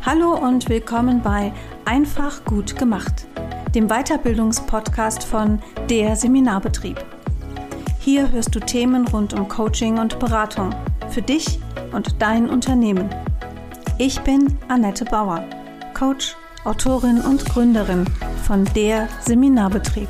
Hallo und willkommen bei Einfach gut gemacht, dem Weiterbildungspodcast von der Seminarbetrieb. Hier hörst du Themen rund um Coaching und Beratung für dich und dein Unternehmen. Ich bin Annette Bauer, Coach, Autorin und Gründerin von der Seminarbetrieb.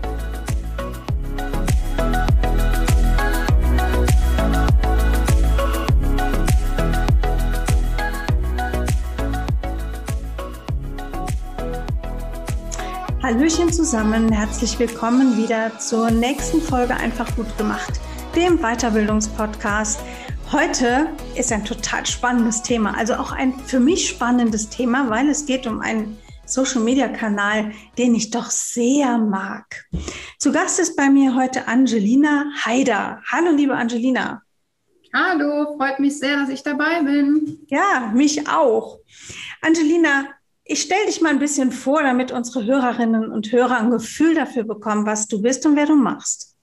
Hallöchen zusammen, herzlich willkommen wieder zur nächsten Folge Einfach gut gemacht, dem Weiterbildungspodcast. Heute ist ein total spannendes Thema, also auch ein für mich spannendes Thema, weil es geht um einen Social-Media-Kanal, den ich doch sehr mag. Zu Gast ist bei mir heute Angelina Haider. Hallo liebe Angelina. Hallo, freut mich sehr, dass ich dabei bin. Ja, mich auch. Angelina, ich stelle dich mal ein bisschen vor, damit unsere Hörerinnen und Hörer ein Gefühl dafür bekommen, was du bist und wer du machst.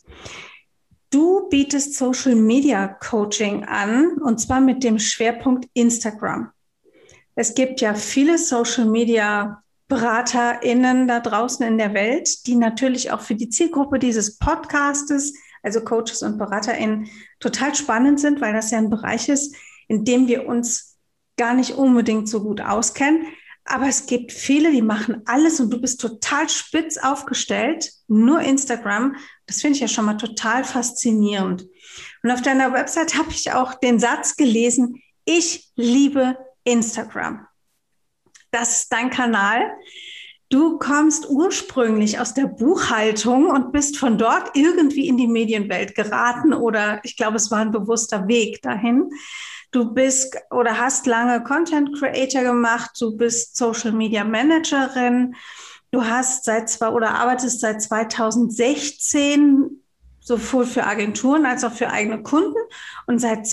Du bietest Social Media Coaching an, und zwar mit dem Schwerpunkt Instagram. Es gibt ja viele Social Media BeraterInnen da draußen in der Welt, die natürlich auch für die Zielgruppe dieses Podcastes, also Coaches und BeraterInnen, total spannend sind, weil das ja ein Bereich ist, in dem wir uns gar nicht unbedingt so gut auskennen. Aber es gibt viele, die machen alles und du bist total spitz aufgestellt, nur Instagram. Das finde ich ja schon mal total faszinierend. Und auf deiner Website habe ich auch den Satz gelesen, ich liebe Instagram. Das ist dein Kanal. Du kommst ursprünglich aus der Buchhaltung und bist von dort irgendwie in die Medienwelt geraten oder ich glaube, es war ein bewusster Weg dahin. Du bist oder hast lange Content Creator gemacht, du bist Social Media Managerin, du hast arbeitest seit 2016 sowohl für Agenturen als auch für eigene Kunden und seit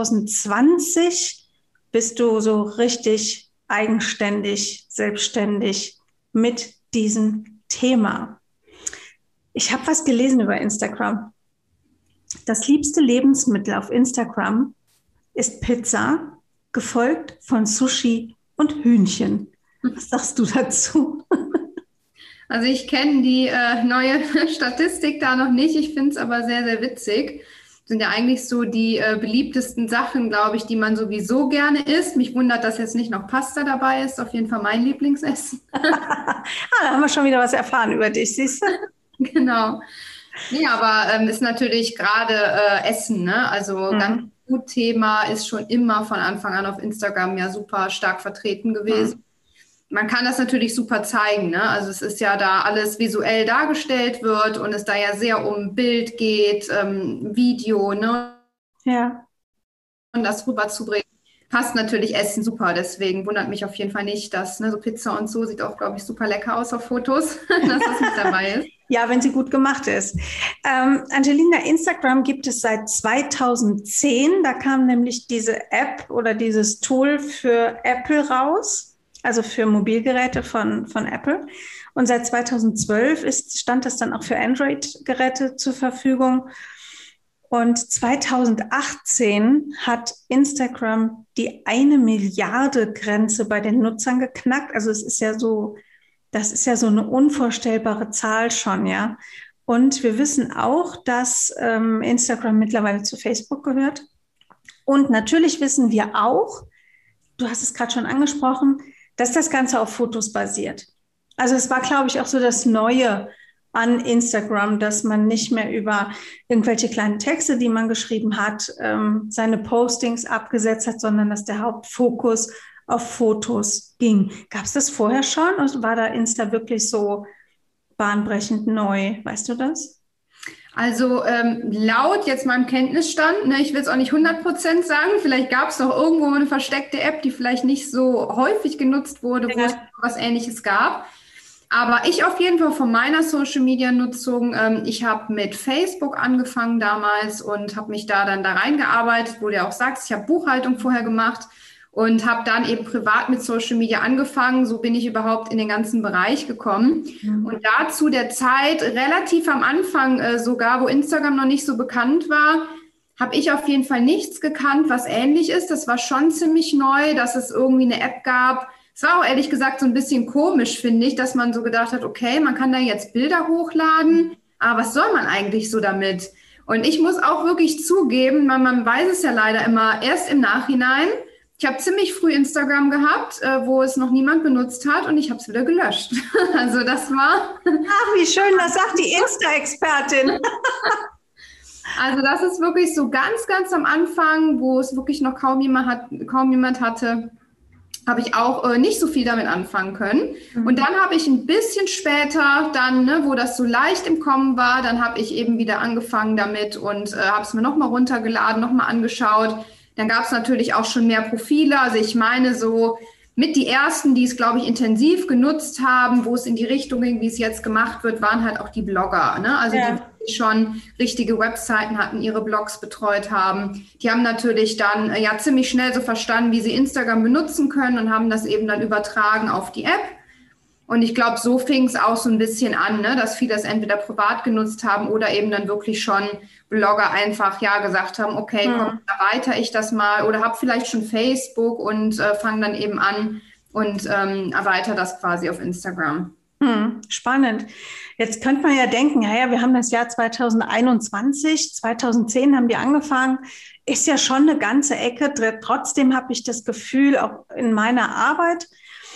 2020 bist du so richtig eigenständig, selbstständig mit diesem Thema. Ich habe was gelesen über Instagram. Das liebste Lebensmittel auf Instagram ist Pizza, gefolgt von Sushi und Hühnchen. Was sagst du dazu? Also ich kenne die neue Statistik da noch nicht. Ich finde es aber sehr, sehr witzig. Das sind ja eigentlich so die beliebtesten Sachen, glaube ich, die man sowieso gerne isst. Mich wundert, dass jetzt nicht noch Pasta dabei ist. Auf jeden Fall mein Lieblingsessen. Da haben wir schon wieder was erfahren über dich, siehst du? Genau. Ja, aber ist natürlich gerade Essen, ne? Also ganz Food-Thema ist schon immer von Anfang an auf Instagram ja super stark vertreten gewesen. Man kann das natürlich super zeigen, ne? Also es ist ja da alles visuell dargestellt wird und es da ja sehr um Bild geht, Video, ne? Ja. Und das rüberzubringen, passt natürlich Essen super. Deswegen wundert mich auf jeden Fall nicht, dass so Pizza und so sieht auch, glaube ich, super lecker aus auf Fotos, dass das mit dabei ist. Ja, wenn sie gut gemacht ist. Angelina, Instagram gibt es seit 2010. Da kam nämlich diese App oder dieses Tool für Apple raus, also für Mobilgeräte von Apple. Und seit 2012 stand das dann auch für Android-Geräte zur Verfügung. Und 2018 hat Instagram die 1 Milliarde Grenze bei den Nutzern geknackt. Also das ist ja so eine unvorstellbare Zahl schon, ja. Und wir wissen auch, dass Instagram mittlerweile zu Facebook gehört. Und natürlich wissen wir auch, du hast es gerade schon angesprochen, dass das Ganze auf Fotos basiert. Also es war, glaube ich, auch so das Neue an Instagram, dass man nicht mehr über irgendwelche kleinen Texte, die man geschrieben hat, seine Postings abgesetzt hat, sondern dass der Hauptfokus auf Fotos ging. Gab es das vorher schon? Oder war da Insta wirklich so bahnbrechend neu? Weißt du das? Also laut jetzt meinem Kenntnisstand, ne, ich will es auch nicht 100% sagen, vielleicht gab es noch irgendwo eine versteckte App, die vielleicht nicht so häufig genutzt wurde, wo es was Ähnliches gab. Aber ich auf jeden Fall von meiner Social-Media-Nutzung, ich habe mit Facebook angefangen damals und habe mich da dann reingearbeitet, wo du ja auch sagst, ich habe Buchhaltung vorher gemacht und habe dann eben privat mit Social Media angefangen. So bin ich überhaupt in den ganzen Bereich gekommen. Und dazu der Zeit, relativ am Anfang sogar, wo Instagram noch nicht so bekannt war, habe ich auf jeden Fall nichts gekannt, was ähnlich ist. Das war schon ziemlich neu, dass es irgendwie eine App gab, Es war auch ehrlich gesagt so ein bisschen komisch, finde ich, dass man so gedacht hat, okay, man kann da jetzt Bilder hochladen, aber was soll man eigentlich so damit? Und ich muss auch wirklich zugeben, man weiß es ja leider immer erst im Nachhinein. Ich habe ziemlich früh Instagram gehabt, wo es noch niemand benutzt hat und ich habe es wieder gelöscht. Also das war... Ach, wie schön, das sagt die Insta-Expertin. Also das ist wirklich so ganz, ganz am Anfang, wo es wirklich noch kaum jemand hatte, habe ich auch nicht so viel damit anfangen können. Und dann habe ich ein bisschen später dann, ne, wo das so leicht im Kommen war, dann habe ich eben wieder angefangen damit und habe es mir nochmal runtergeladen, nochmal angeschaut. Dann gab es natürlich auch schon mehr Profile. Also ich meine so mit die ersten, die es, glaube ich, intensiv genutzt haben, wo es in die Richtung ging, wie es jetzt gemacht wird, waren halt auch die Blogger, ne? Also die schon richtige Webseiten hatten, ihre Blogs betreut haben. Die haben natürlich dann ja ziemlich schnell so verstanden, wie sie Instagram benutzen können und haben das eben dann übertragen auf die App. Und ich glaube, so fing es auch so ein bisschen an, ne, dass viele das entweder privat genutzt haben oder eben dann wirklich schon Blogger einfach ja gesagt haben, okay, komm, erweitere ich das mal oder habe vielleicht schon Facebook und fange dann eben an und erweitere das quasi auf Instagram. Spannend. Jetzt könnte man ja denken, ja, wir haben das Jahr 2021, 2010 haben die angefangen, ist ja schon eine ganze Ecke. Trotzdem habe ich das Gefühl, auch in meiner Arbeit,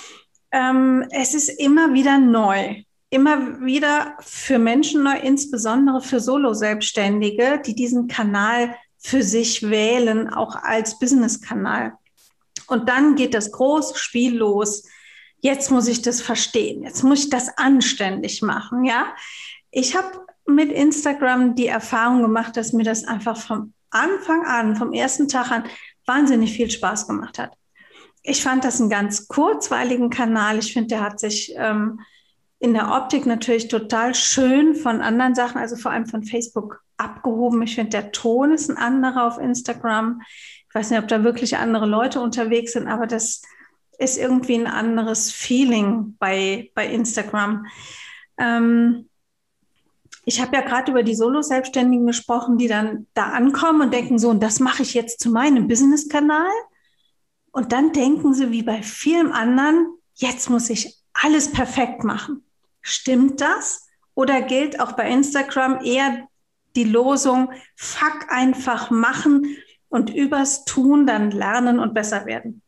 es ist immer wieder neu. Immer wieder für Menschen neu, insbesondere für Solo-Selbstständige, die diesen Kanal für sich wählen, auch als Business-Kanal. Und dann geht das große Spiel los. Jetzt muss ich das verstehen. Jetzt muss ich das anständig machen, ja. Ich habe mit Instagram die Erfahrung gemacht, dass mir das einfach vom Anfang an, vom ersten Tag an, wahnsinnig viel Spaß gemacht hat. Ich fand das einen ganz kurzweiligen Kanal. Ich finde, der hat sich in der Optik natürlich total schön von anderen Sachen, also vor allem von Facebook, abgehoben. Ich finde, der Ton ist ein anderer auf Instagram. Ich weiß nicht, ob da wirklich andere Leute unterwegs sind, aber das ist irgendwie ein anderes Feeling bei Instagram. Ich habe ja gerade über die Solo-Selbstständigen gesprochen, die dann da ankommen und denken so, und das mache ich jetzt zu meinem Business-Kanal. Und dann denken sie, wie bei vielen anderen, jetzt muss ich alles perfekt machen. Stimmt das? Oder gilt auch bei Instagram eher die Losung, fuck einfach machen und übers Tun dann lernen und besser werden?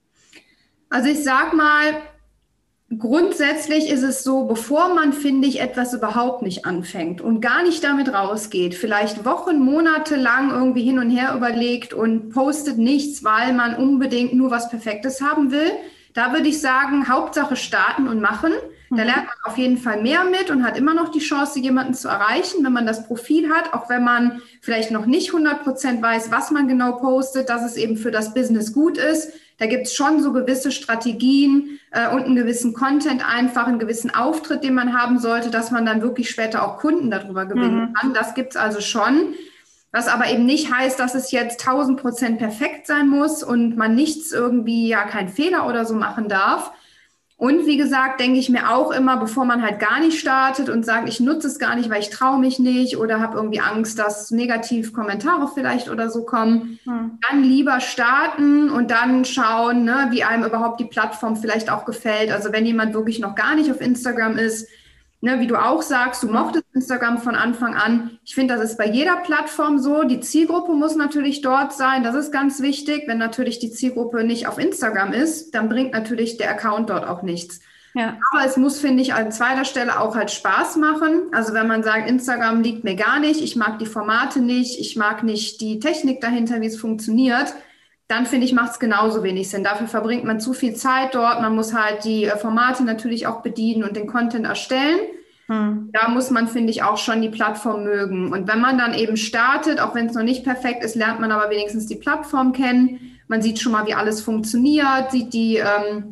Also ich sag mal, grundsätzlich ist es so, bevor man, finde ich, etwas überhaupt nicht anfängt und gar nicht damit rausgeht, vielleicht Wochen, Monate lang irgendwie hin und her überlegt und postet nichts, weil man unbedingt nur was Perfektes haben will, da würde ich sagen, Hauptsache starten und machen. Da lernt man auf jeden Fall mehr mit und hat immer noch die Chance, jemanden zu erreichen, wenn man das Profil hat, auch wenn man vielleicht noch nicht 100% weiß, was man genau postet, dass es eben für das Business gut ist. Da gibt es schon so gewisse Strategien und einen gewissen Content einfach, einen gewissen Auftritt, den man haben sollte, dass man dann wirklich später auch Kunden darüber gewinnen kann. Das gibt es also schon. Was aber eben nicht heißt, dass es jetzt 1000% perfekt sein muss und man nichts irgendwie, ja, keinen Fehler oder so machen darf. Und wie gesagt, denke ich mir auch immer, bevor man halt gar nicht startet und sagt, ich nutze es gar nicht, weil ich traue mich nicht oder habe irgendwie Angst, dass negativ Kommentare vielleicht oder so kommen, dann lieber starten und dann schauen, ne, wie einem überhaupt die Plattform vielleicht auch gefällt. Also wenn jemand wirklich noch gar nicht auf Instagram ist, ne, wie du auch sagst, du mochtest Instagram von Anfang an. Ich finde, das ist bei jeder Plattform so. Die Zielgruppe muss natürlich dort sein. Das ist ganz wichtig. Wenn natürlich die Zielgruppe nicht auf Instagram ist, dann bringt natürlich der Account dort auch nichts. Ja. Aber es muss, finde ich, an zweiter Stelle auch halt Spaß machen. Also wenn man sagt, Instagram liegt mir gar nicht, ich mag die Formate nicht, ich mag nicht die Technik dahinter, wie es funktioniert, dann finde ich, macht es genauso wenig Sinn. Dafür verbringt man zu viel Zeit dort. Man muss halt die Formate natürlich auch bedienen und den Content erstellen. Da muss man, finde ich, auch schon die Plattform mögen. Und wenn man dann eben startet, auch wenn es noch nicht perfekt ist, lernt man aber wenigstens die Plattform kennen. Man sieht schon mal, wie alles funktioniert, sieht die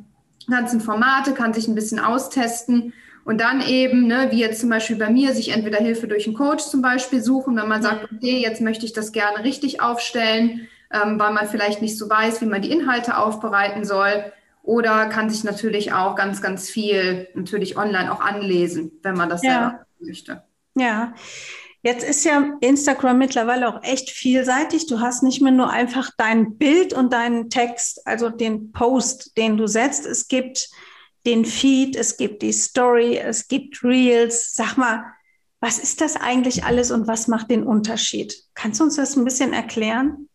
ganzen Formate, kann sich ein bisschen austesten. Und dann eben, ne, wie jetzt zum Beispiel bei mir, sich entweder Hilfe durch einen Coach zum Beispiel suchen, wenn man sagt, okay, jetzt möchte ich das gerne richtig aufstellen, weil man vielleicht nicht so weiß, wie man die Inhalte aufbereiten soll. Oder kann sich natürlich auch ganz, ganz viel natürlich online auch anlesen, wenn man das selber möchte. Ja, Jetzt ist ja Instagram mittlerweile auch echt vielseitig. Du hast nicht mehr nur einfach dein Bild und deinen Text, also den Post, den du setzt. Es gibt den Feed, es gibt die Story, es gibt Reels. Sag mal, was ist das eigentlich alles und was macht den Unterschied? Kannst du uns das ein bisschen erklären?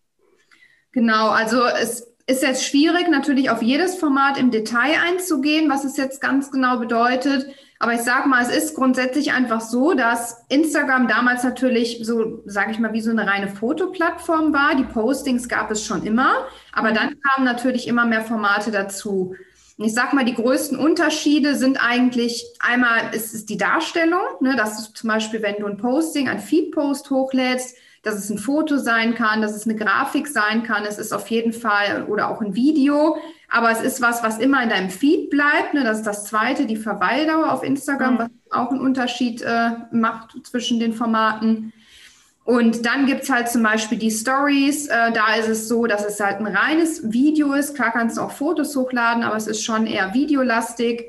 Genau, also es ist jetzt schwierig, natürlich auf jedes Format im Detail einzugehen, was es jetzt ganz genau bedeutet. Aber ich sage mal, es ist grundsätzlich einfach so, dass Instagram damals natürlich so, sage ich mal, wie so eine reine Fotoplattform war. Die Postings gab es schon immer, aber dann kamen natürlich immer mehr Formate dazu. Und ich sage mal, die größten Unterschiede sind eigentlich, einmal ist es die Darstellung, ne, dass du zum Beispiel, wenn du ein Posting, ein Feed-Post hochlädst, dass es ein Foto sein kann, dass es eine Grafik sein kann, es ist auf jeden Fall oder auch ein Video, aber es ist was immer in deinem Feed bleibt, ne? Das ist das Zweite, die Verweildauer auf Instagram, was auch einen Unterschied macht zwischen den Formaten. Und dann gibt's halt zum Beispiel die Stories, da ist es so, dass es halt ein reines Video ist, klar kannst du auch Fotos hochladen, aber es ist schon eher videolastig.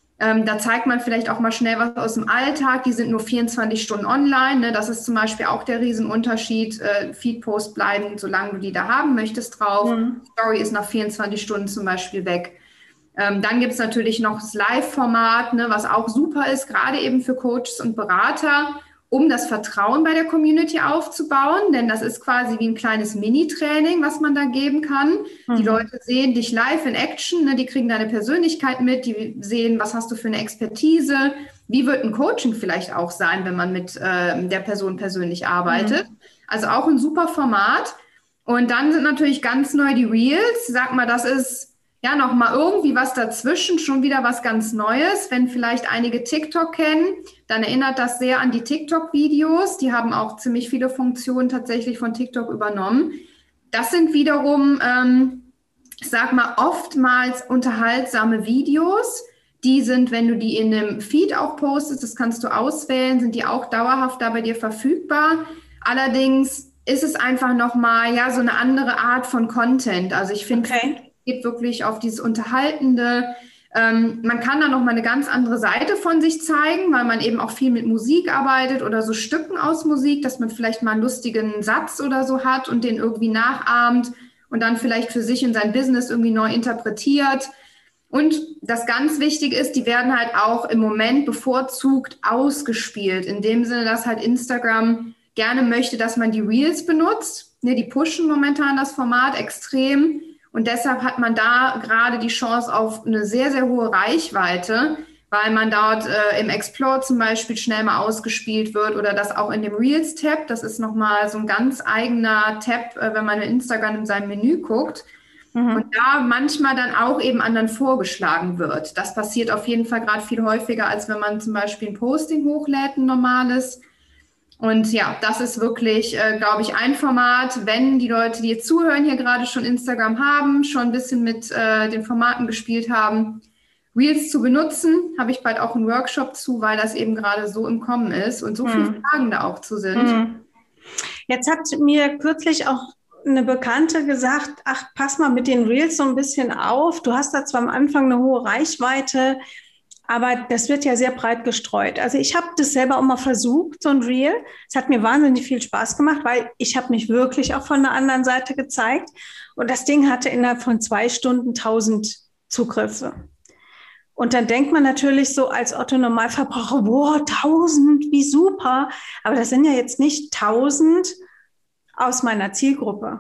Da zeigt man vielleicht auch mal schnell was aus dem Alltag. Die sind nur 24 Stunden online. Ne? Das ist zum Beispiel auch der Riesenunterschied. Feed-Posts bleiben, solange du die da haben möchtest, drauf. Story ist nach 24 Stunden zum Beispiel weg. Dann gibt's natürlich noch das Live-Format, ne, was auch super ist, gerade eben für Coaches und Berater, um das Vertrauen bei der Community aufzubauen, denn das ist quasi wie ein kleines Mini-Training, was man da geben kann. Die Leute sehen dich live in Action, ne, die kriegen deine Persönlichkeit mit, die sehen, was hast du für eine Expertise, wie wird ein Coaching vielleicht auch sein, wenn man mit der Person persönlich arbeitet. Also auch ein super Format. Und dann sind natürlich ganz neu die Reels. Sag mal, das ist ja nochmal irgendwie was dazwischen, schon wieder was ganz Neues. Wenn vielleicht einige TikTok kennen, dann erinnert das sehr an die TikTok-Videos. Die haben auch ziemlich viele Funktionen tatsächlich von TikTok übernommen. Das sind wiederum, ich sag mal, oftmals unterhaltsame Videos. Die sind, wenn du die in einem Feed auch postest, das kannst du auswählen, sind die auch dauerhaft da bei dir verfügbar. Allerdings ist es einfach nochmal, ja, so eine andere Art von Content. Also ich finde, geht wirklich auf dieses Unterhaltende. Man kann da nochmal eine ganz andere Seite von sich zeigen, weil man eben auch viel mit Musik arbeitet oder so Stücken aus Musik, dass man vielleicht mal einen lustigen Satz oder so hat und den irgendwie nachahmt und dann vielleicht für sich in sein Business irgendwie neu interpretiert. Und das ganz Wichtige ist, die werden halt auch im Moment bevorzugt ausgespielt. In dem Sinne, dass halt Instagram gerne möchte, dass man die Reels benutzt. Ne, die pushen momentan das Format extrem. Und deshalb hat man da gerade die Chance auf eine sehr, sehr hohe Reichweite, weil man dort im Explore zum Beispiel schnell mal ausgespielt wird oder das auch in dem Reels-Tab. Das ist nochmal so ein ganz eigener Tab, wenn man in Instagram in seinem Menü guckt. Und da manchmal dann auch eben anderen vorgeschlagen wird. Das passiert auf jeden Fall gerade viel häufiger, als wenn man zum Beispiel ein Posting hochlädt, ein normales. Und ja, das ist wirklich, glaube ich, ein Format, wenn die Leute, die jetzt zuhören, hier gerade schon Instagram haben, schon ein bisschen mit den Formaten gespielt haben, Reels zu benutzen, habe ich bald auch einen Workshop zu, weil das eben gerade so im Kommen ist und so viele Fragen da auch zu sind. Jetzt hat mir kürzlich auch eine Bekannte gesagt, ach, pass mal mit den Reels so ein bisschen auf. Du hast da zwar am Anfang eine hohe Reichweite, aber das wird ja sehr breit gestreut. Also ich habe das selber auch mal versucht, so ein Reel. Es hat mir wahnsinnig viel Spaß gemacht, weil ich habe mich wirklich auch von der anderen Seite gezeigt. Und das Ding hatte innerhalb von 2 Stunden 1000 Zugriffe. Und dann denkt man natürlich so als Otto-Normalverbraucher, boah, 1000, wie super. Aber das sind ja jetzt nicht 1000 aus meiner Zielgruppe.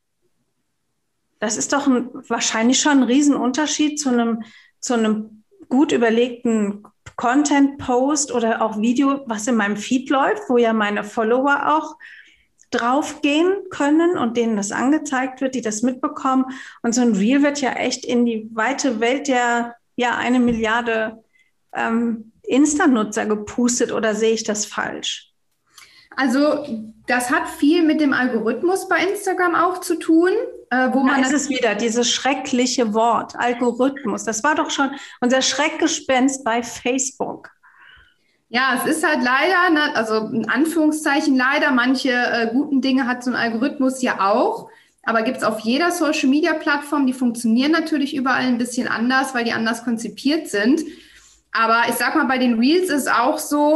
Das ist doch wahrscheinlich schon ein Riesenunterschied zu einem gut überlegten Content-Post oder auch Video, was in meinem Feed läuft, wo ja meine Follower auch draufgehen können und denen das angezeigt wird, die das mitbekommen. Und so ein Reel wird ja echt in die weite Welt der 1 Milliarde Insta-Nutzer gepustet, oder sehe ich das falsch? Also das hat viel mit dem Algorithmus bei Instagram auch zu tun. Wo man ist es wieder, dieses schreckliche Wort, Algorithmus. Das war doch schon unser Schreckgespenst bei Facebook. Ja, es ist halt leider, also in Anführungszeichen leider, manche guten Dinge hat so ein Algorithmus ja auch. Aber gibt es auf jeder Social-Media-Plattform, die funktionieren natürlich überall ein bisschen anders, weil die anders konzipiert sind. Aber ich sag mal, bei den Reels ist auch so,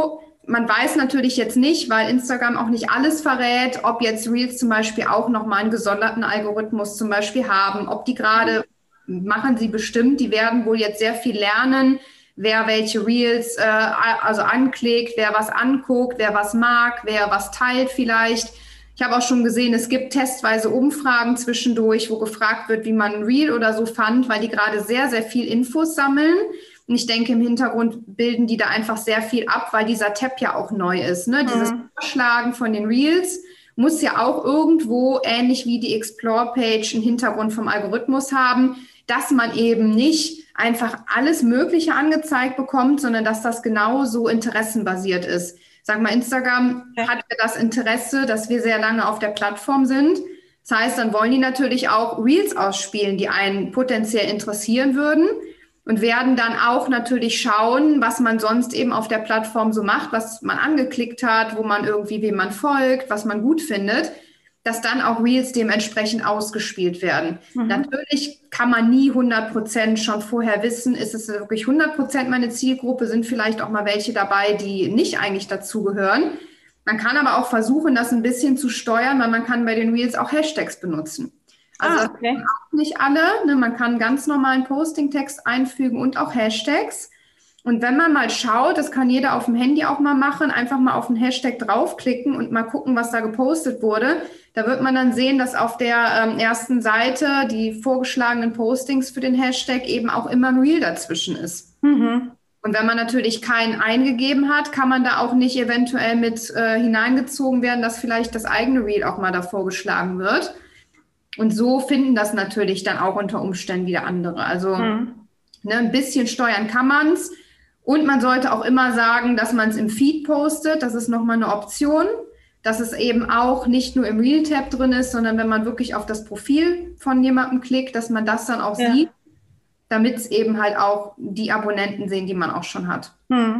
man weiß natürlich jetzt nicht, weil Instagram auch nicht alles verrät, ob jetzt Reels zum Beispiel auch nochmal einen gesonderten Algorithmus zum Beispiel haben, ob die gerade, machen sie bestimmt, die werden wohl jetzt sehr viel lernen, wer welche Reels also anklickt, wer was anguckt, wer was mag, wer was teilt vielleicht. Ich habe auch schon gesehen, es gibt testweise Umfragen zwischendurch, wo gefragt wird, wie man ein Reel oder so fand, weil die gerade sehr, sehr viel Infos sammeln. Und ich denke, im Hintergrund bilden die da einfach sehr viel ab, weil dieser Tab ja auch neu ist. Ne? Dieses Vorschlagen von den Reels muss ja auch irgendwo, ähnlich wie die Explore-Page, einen Hintergrund vom Algorithmus haben, dass man eben nicht einfach alles Mögliche angezeigt bekommt, sondern dass das genauso interessenbasiert ist. Sag mal, Instagram hat ja das Interesse, dass wir sehr lange auf der Plattform sind. Das heißt, dann wollen die natürlich auch Reels ausspielen, die einen potenziell interessieren würden. Und werden dann auch natürlich schauen, was man sonst eben auf der Plattform so macht, was man angeklickt hat, wo man irgendwie, wem man folgt, was man gut findet, dass dann auch Reels dementsprechend ausgespielt werden. Natürlich kann man nie 100% schon vorher wissen, ist es wirklich 100% meine Zielgruppe, sind vielleicht auch mal welche dabei, die nicht eigentlich dazugehören. Man kann aber auch versuchen, das ein bisschen zu steuern, weil man kann bei den Reels auch Hashtags benutzen. Also okay. auch nicht alle. Ne? Man kann ganz normalen Posting-Text einfügen und auch Hashtags. Und wenn man mal schaut, das kann jeder auf dem Handy auch mal machen, einfach mal auf den Hashtag draufklicken und mal gucken, was da gepostet wurde. Da wird man dann sehen, dass auf der ersten Seite die vorgeschlagenen Postings für den Hashtag eben auch immer ein Reel dazwischen ist. Und wenn man natürlich keinen eingegeben hat, kann man da auch nicht eventuell mit hineingezogen werden, dass vielleicht das eigene Reel auch mal da vorgeschlagen wird. Und so finden das natürlich dann auch unter Umständen wieder andere. Also ne, ein bisschen steuern kann man es. Und man sollte auch immer sagen, dass man es im Feed postet. Das ist nochmal eine Option, dass es eben auch nicht nur im Reel-Tab drin ist, sondern wenn man wirklich auf das Profil von jemandem klickt, dass man das dann auch sieht, damit es eben halt auch die Abonnenten sehen, die man auch schon hat.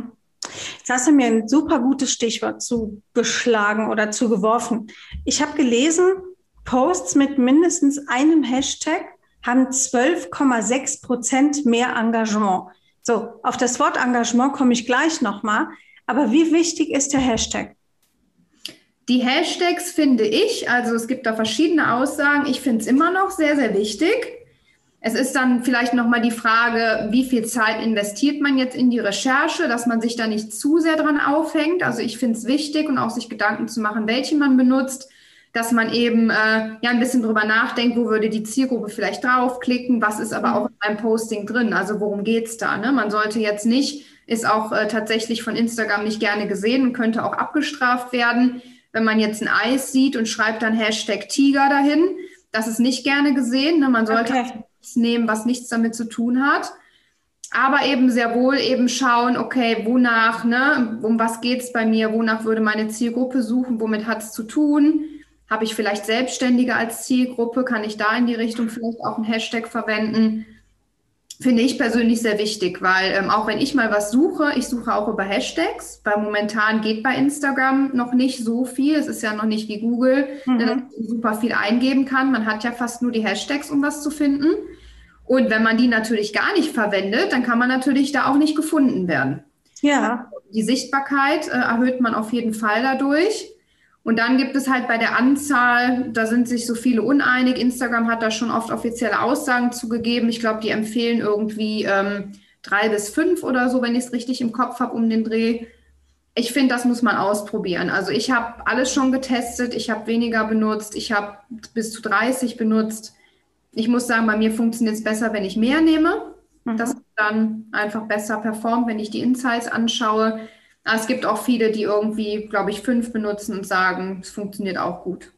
Jetzt hast du mir ein super gutes Stichwort zugeschlagen oder zugeworfen. Ich habe gelesen, Posts mit mindestens einem Hashtag haben 12,6% mehr Engagement. So, auf das Wort Engagement komme ich gleich nochmal. Aber wie wichtig ist der Hashtag? Die Hashtags finde ich, also es gibt da verschiedene Aussagen, ich finde es immer noch sehr, sehr wichtig. Es ist dann vielleicht nochmal die Frage, wie viel Zeit investiert man jetzt in die Recherche, dass man sich da nicht zu sehr dran aufhängt. Also ich finde es wichtig und auch sich Gedanken zu machen, welche man benutzt, dass man eben ein bisschen drüber nachdenkt, wo würde die Zielgruppe vielleicht draufklicken, was ist aber auch in einem Posting drin, also worum geht's da, ne? Man sollte jetzt nicht, ist auch tatsächlich von Instagram nicht gerne gesehen und könnte auch abgestraft werden, wenn man jetzt ein Eis sieht und schreibt dann Hashtag Tiger dahin, das ist nicht gerne gesehen, ne? Man sollte nichts nehmen, was nichts damit zu tun hat. Aber eben sehr wohl eben schauen, okay, wonach, ne, um was geht's bei mir, wonach würde meine Zielgruppe suchen, womit hat's zu tun? Habe ich vielleicht Selbstständige als Zielgruppe? Kann ich da in die Richtung vielleicht auch einen Hashtag verwenden? Finde ich persönlich sehr wichtig, weil auch wenn ich mal was suche, ich suche auch über Hashtags, weil momentan geht bei Instagram noch nicht so viel. Es ist ja noch nicht wie Google, dass man super viel eingeben kann. Man hat ja fast nur die Hashtags, um was zu finden. Und wenn man die natürlich gar nicht verwendet, dann kann man natürlich da auch nicht gefunden werden. Ja. Die Sichtbarkeit erhöht man auf jeden Fall dadurch. Und dann gibt es halt bei der Anzahl, da sind sich so viele uneinig. Instagram hat da schon oft offizielle Aussagen zugegeben. Ich glaube, die empfehlen irgendwie 3 bis 5 oder so, wenn ich es richtig im Kopf habe, um den Dreh. Ich finde, das muss man ausprobieren. Also ich habe alles schon getestet. Ich habe weniger benutzt. Ich habe bis zu 30 benutzt. Ich muss sagen, bei mir funktioniert es besser, wenn ich mehr nehme. Das dann einfach besser performt, wenn ich die Insights anschaue. Aber es gibt auch viele, die irgendwie, glaube ich, 5 benutzen und sagen, es funktioniert auch gut.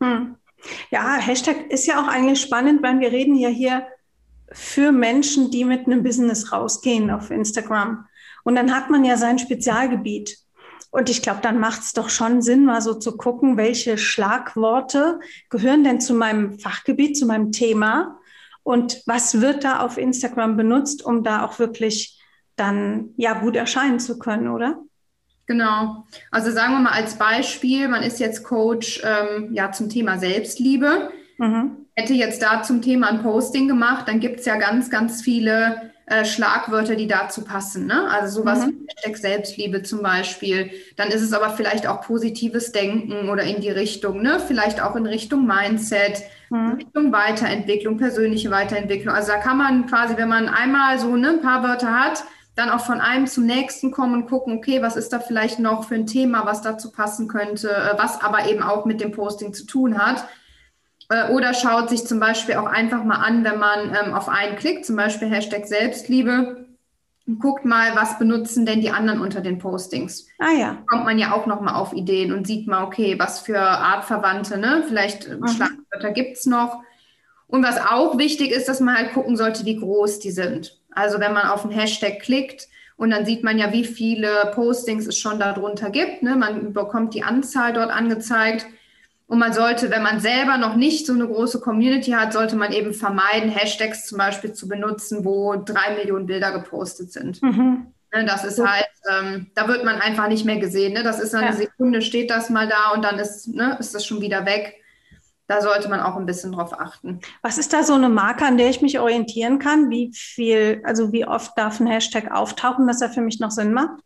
Ja, Hashtag ist ja auch eigentlich spannend, weil wir reden ja hier für Menschen, die mit einem Business rausgehen auf Instagram. Und dann hat man ja sein Spezialgebiet. Und ich glaube, dann macht es doch schon Sinn, mal so zu gucken, welche Schlagworte gehören denn zu meinem Fachgebiet, zu meinem Thema und was wird da auf Instagram benutzt, um da auch wirklich dann ja gut erscheinen zu können, oder? Genau. Also sagen wir mal als Beispiel, man ist jetzt Coach zum Thema Selbstliebe. Hätte jetzt da zum Thema ein Posting gemacht, dann gibt es ja ganz, ganz viele Schlagwörter, die dazu passen. Ne? Also sowas wie Hashtag Selbstliebe zum Beispiel. Dann ist es aber vielleicht auch positives Denken oder in die Richtung, ne? Vielleicht auch in Richtung Mindset, in Richtung Weiterentwicklung, persönliche Weiterentwicklung. Also da kann man quasi, wenn man einmal so ein paar Wörter hat, dann auch von einem zum nächsten kommen und gucken, okay, was ist da vielleicht noch für ein Thema, was dazu passen könnte, was aber eben auch mit dem Posting zu tun hat. Oder schaut sich zum Beispiel auch einfach mal an, wenn man auf einen klickt, zum Beispiel Hashtag Selbstliebe, und guckt mal, was benutzen denn die anderen unter den Postings. Ah ja. Kommt man ja auch nochmal auf Ideen und sieht mal, okay, was für Artverwandte, ne? Vielleicht Schlagwörter gibt es noch. Und was auch wichtig ist, dass man halt gucken sollte, wie groß die sind. Also wenn man auf einen Hashtag klickt und dann sieht man ja, wie viele Postings es schon darunter gibt, ne? Man bekommt die Anzahl dort angezeigt. Und man sollte, wenn man selber noch nicht so eine große Community hat, sollte man eben vermeiden, Hashtags zum Beispiel zu benutzen, wo 3 Millionen Bilder gepostet sind. Das ist halt, da wird man einfach nicht mehr gesehen. Ne? Das ist eine Sekunde, steht das mal da und dann ist das schon wieder weg. Da sollte man auch ein bisschen drauf achten. Was ist da so eine Marke, an der ich mich orientieren kann? Wie oft darf ein Hashtag auftauchen, dass er für mich noch Sinn macht?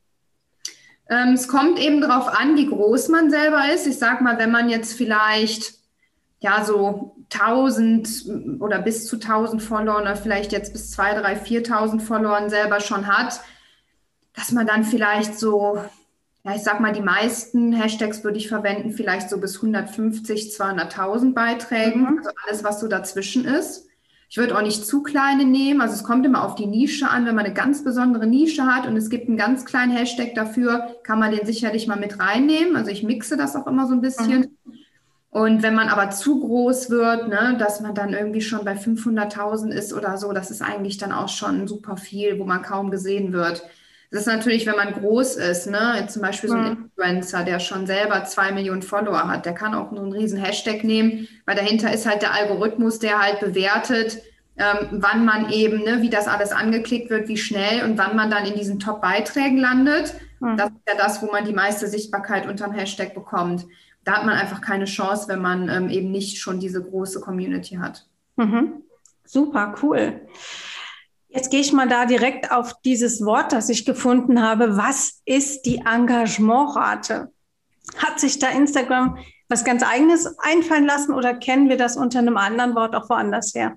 Es kommt eben darauf an, wie groß man selber ist. Ich sag mal, wenn man jetzt vielleicht so 1000 oder bis zu 1000 Followern oder vielleicht jetzt bis 2.000, 3.000, 4.000 Followern selber schon hat, dass man dann vielleicht so, ich sag mal, die meisten Hashtags würde ich verwenden, vielleicht so bis 150, 200.000 Beiträgen, also alles, was so dazwischen ist. Ich würde auch nicht zu kleine nehmen, also es kommt immer auf die Nische an. Wenn man eine ganz besondere Nische hat und es gibt einen ganz kleinen Hashtag dafür, kann man den sicherlich mal mit reinnehmen. Also ich mixe das auch immer so ein bisschen. Und wenn man aber zu groß wird, ne, dass man dann irgendwie schon bei 500.000 ist oder so, das ist eigentlich dann auch schon super viel, wo man kaum gesehen wird. Das ist natürlich, wenn man groß ist, ne, jetzt zum Beispiel so ein Influencer, der schon selber 2 Millionen Follower hat, der kann auch nur einen riesen Hashtag nehmen, weil dahinter ist halt der Algorithmus, der halt bewertet, wann man eben, ne, wie das alles angeklickt wird, wie schnell und wann man dann in diesen Top-Beiträgen landet. Das ist ja das, wo man die meiste Sichtbarkeit unterm Hashtag bekommt. Da hat man einfach keine Chance, wenn man eben nicht schon diese große Community hat. Super, cool. Jetzt gehe ich mal da direkt auf dieses Wort, das ich gefunden habe. Was ist die Engagementrate? Hat sich da Instagram was ganz Eigenes einfallen lassen oder kennen wir das unter einem anderen Wort auch woanders her?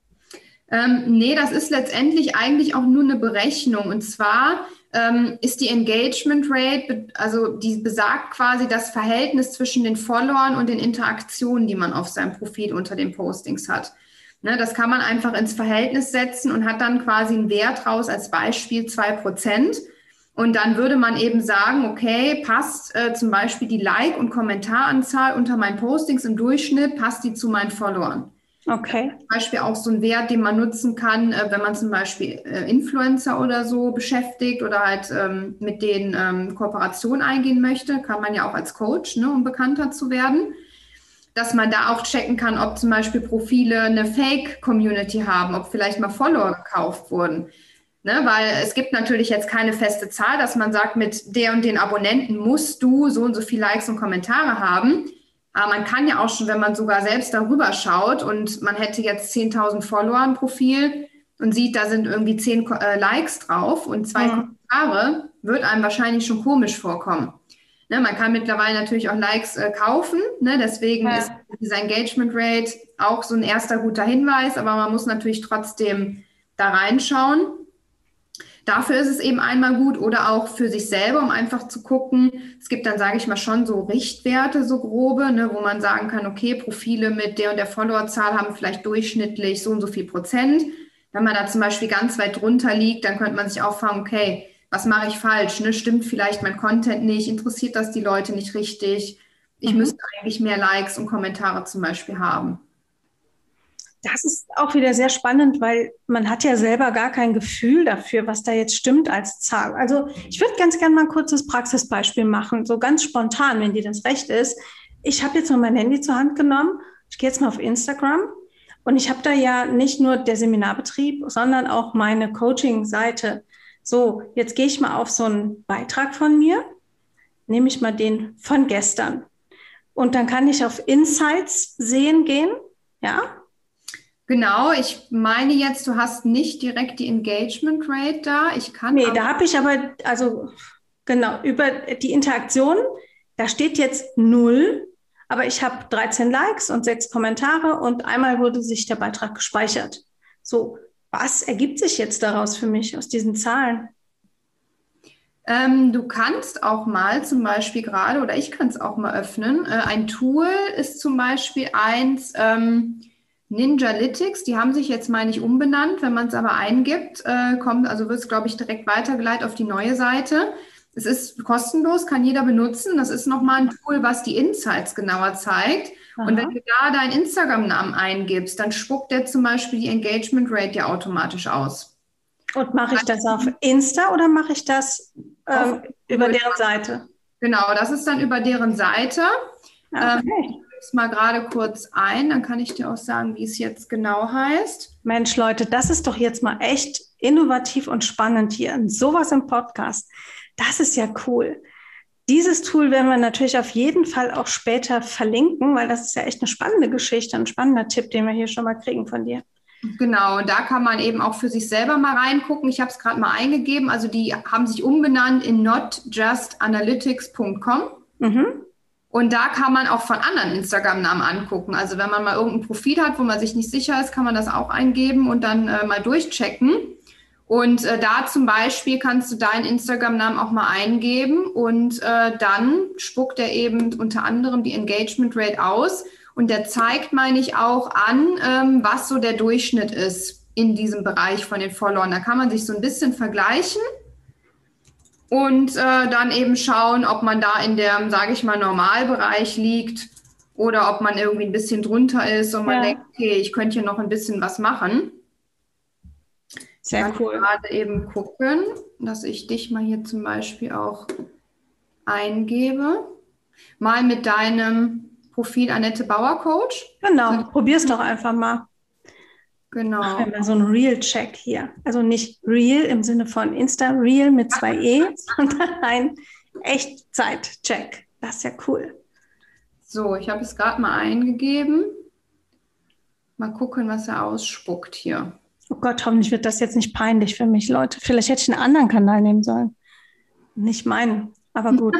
Nee, das ist letztendlich eigentlich auch nur eine Berechnung. Und zwar ist die Engagement Rate, also die besagt quasi das Verhältnis zwischen den Followern und den Interaktionen, die man auf seinem Profil unter den Postings hat. Ne, das kann man einfach ins Verhältnis setzen und hat dann quasi einen Wert raus, als Beispiel 2%. Und dann würde man eben sagen, okay, passt zum Beispiel die Like- und Kommentaranzahl unter meinen Postings im Durchschnitt, passt die zu meinen Followern. Okay. Zum Beispiel auch so ein Wert, den man nutzen kann, wenn man zum Beispiel Influencer oder so beschäftigt oder halt mit denen Kooperation eingehen möchte, kann man ja auch als Coach, ne, um bekannter zu werden. Dass man da auch checken kann, ob zum Beispiel Profile eine Fake-Community haben, ob vielleicht mal Follower gekauft wurden. Ne, weil es gibt natürlich jetzt keine feste Zahl, dass man sagt, mit der und den Abonnenten musst du so und so viele Likes und Kommentare haben. Aber man kann ja auch schon, wenn man sogar selbst darüber schaut und man hätte jetzt 10.000 Follower im Profil und sieht, da sind irgendwie 10 Likes drauf und 2 Kommentare, wird einem wahrscheinlich schon komisch vorkommen. Ne, man kann mittlerweile natürlich auch Likes kaufen, ne, deswegen ist diese Engagement Rate auch so ein erster guter Hinweis, aber man muss natürlich trotzdem da reinschauen. Dafür ist es eben einmal gut oder auch für sich selber, um einfach zu gucken. Es gibt dann, sage ich mal, schon so Richtwerte, so grobe, ne, wo man sagen kann, okay, Profile mit der und der Followerzahl haben vielleicht durchschnittlich so und so viel Prozent. Wenn man da zum Beispiel ganz weit drunter liegt, dann könnte man sich auch fragen, okay, was mache ich falsch? Ne? Stimmt vielleicht mein Content nicht? Interessiert das die Leute nicht richtig? Ich müsste eigentlich mehr Likes und Kommentare zum Beispiel haben. Das ist auch wieder sehr spannend, weil man hat ja selber gar kein Gefühl dafür, was da jetzt stimmt als Zahl. Also ich würde ganz gerne mal ein kurzes Praxisbeispiel machen, so ganz spontan, wenn dir das recht ist. Ich habe jetzt mal mein Handy zur Hand genommen. Ich gehe jetzt mal auf Instagram und ich habe da ja nicht nur der Seminarbetrieb, sondern auch meine Coaching-Seite. So, jetzt gehe ich mal auf so einen Beitrag von mir, nehme ich mal den von gestern. Und dann kann ich auf Insights sehen gehen, ja? Genau, ich meine jetzt, du hast nicht direkt die Engagement Rate da. Nee, da habe ich aber, also genau, über die Interaktion, da steht jetzt 0, aber ich habe 13 Likes und 6 Kommentare und einmal wurde sich der Beitrag gespeichert. So, was ergibt sich jetzt daraus für mich aus diesen Zahlen? Du kannst auch mal zum Beispiel gerade, oder ich kann es auch mal öffnen, ein Tool ist zum Beispiel eins, Ninjalytics, die haben sich jetzt, meine ich, umbenannt. Wenn man es aber eingibt, wird es, glaube ich, direkt weitergeleitet auf die neue Seite. Es ist kostenlos, kann jeder benutzen. Das ist nochmal ein Tool, was die Insights genauer zeigt. Aha. Und wenn du da deinen Instagram-Namen eingibst, dann spuckt der zum Beispiel die Engagement Rate ja automatisch aus. Und mache ich das auf Insta oder mache ich das über deren Seite? Genau, das ist dann über deren Seite. Okay. Ich gebe es mal gerade kurz ein, dann kann ich dir auch sagen, wie es jetzt genau heißt. Mensch, Leute, das ist doch jetzt mal echt innovativ und spannend hier. Und sowas im Podcast, das ist ja cool. Dieses Tool werden wir natürlich auf jeden Fall auch später verlinken, weil das ist ja echt eine spannende Geschichte, ein spannender Tipp, den wir hier schon mal kriegen von dir. Genau, und da kann man eben auch für sich selber mal reingucken. Ich habe es gerade mal eingegeben. Also die haben sich umbenannt in notjustanalytics.com. Mhm. Und da kann man auch von anderen Instagram-Namen angucken. Also wenn man mal irgendein Profil hat, wo man sich nicht sicher ist, kann man das auch eingeben und dann mal durchchecken. Und da zum Beispiel kannst du deinen Instagram-Namen auch mal eingeben und dann spuckt er eben unter anderem die Engagement Rate aus. Und der zeigt, meine ich, auch an, was so der Durchschnitt ist in diesem Bereich von den Followern. Da kann man sich so ein bisschen vergleichen und dann eben schauen, ob man da in der, sage ich mal, Normalbereich liegt oder ob man irgendwie ein bisschen drunter ist und man denkt, okay, ich könnte hier noch ein bisschen was machen. Sehr cool. Ich kann gerade eben gucken, dass ich dich mal hier zum Beispiel auch eingebe. Mal mit deinem Profil Annette Bauer Coach. Genau, probier's doch einfach mal. Genau. Machen wir mal so einen Real-Check hier. Also nicht Real im Sinne von Insta, Real mit 2 E, sondern ein Echtzeit-Check. Das ist ja cool. So, ich habe es gerade mal eingegeben. Mal gucken, was er ausspuckt hier. Oh Gott, hoffentlich wird das jetzt nicht peinlich für mich, Leute. Vielleicht hätte ich einen anderen Kanal nehmen sollen. Nicht meinen, aber gut.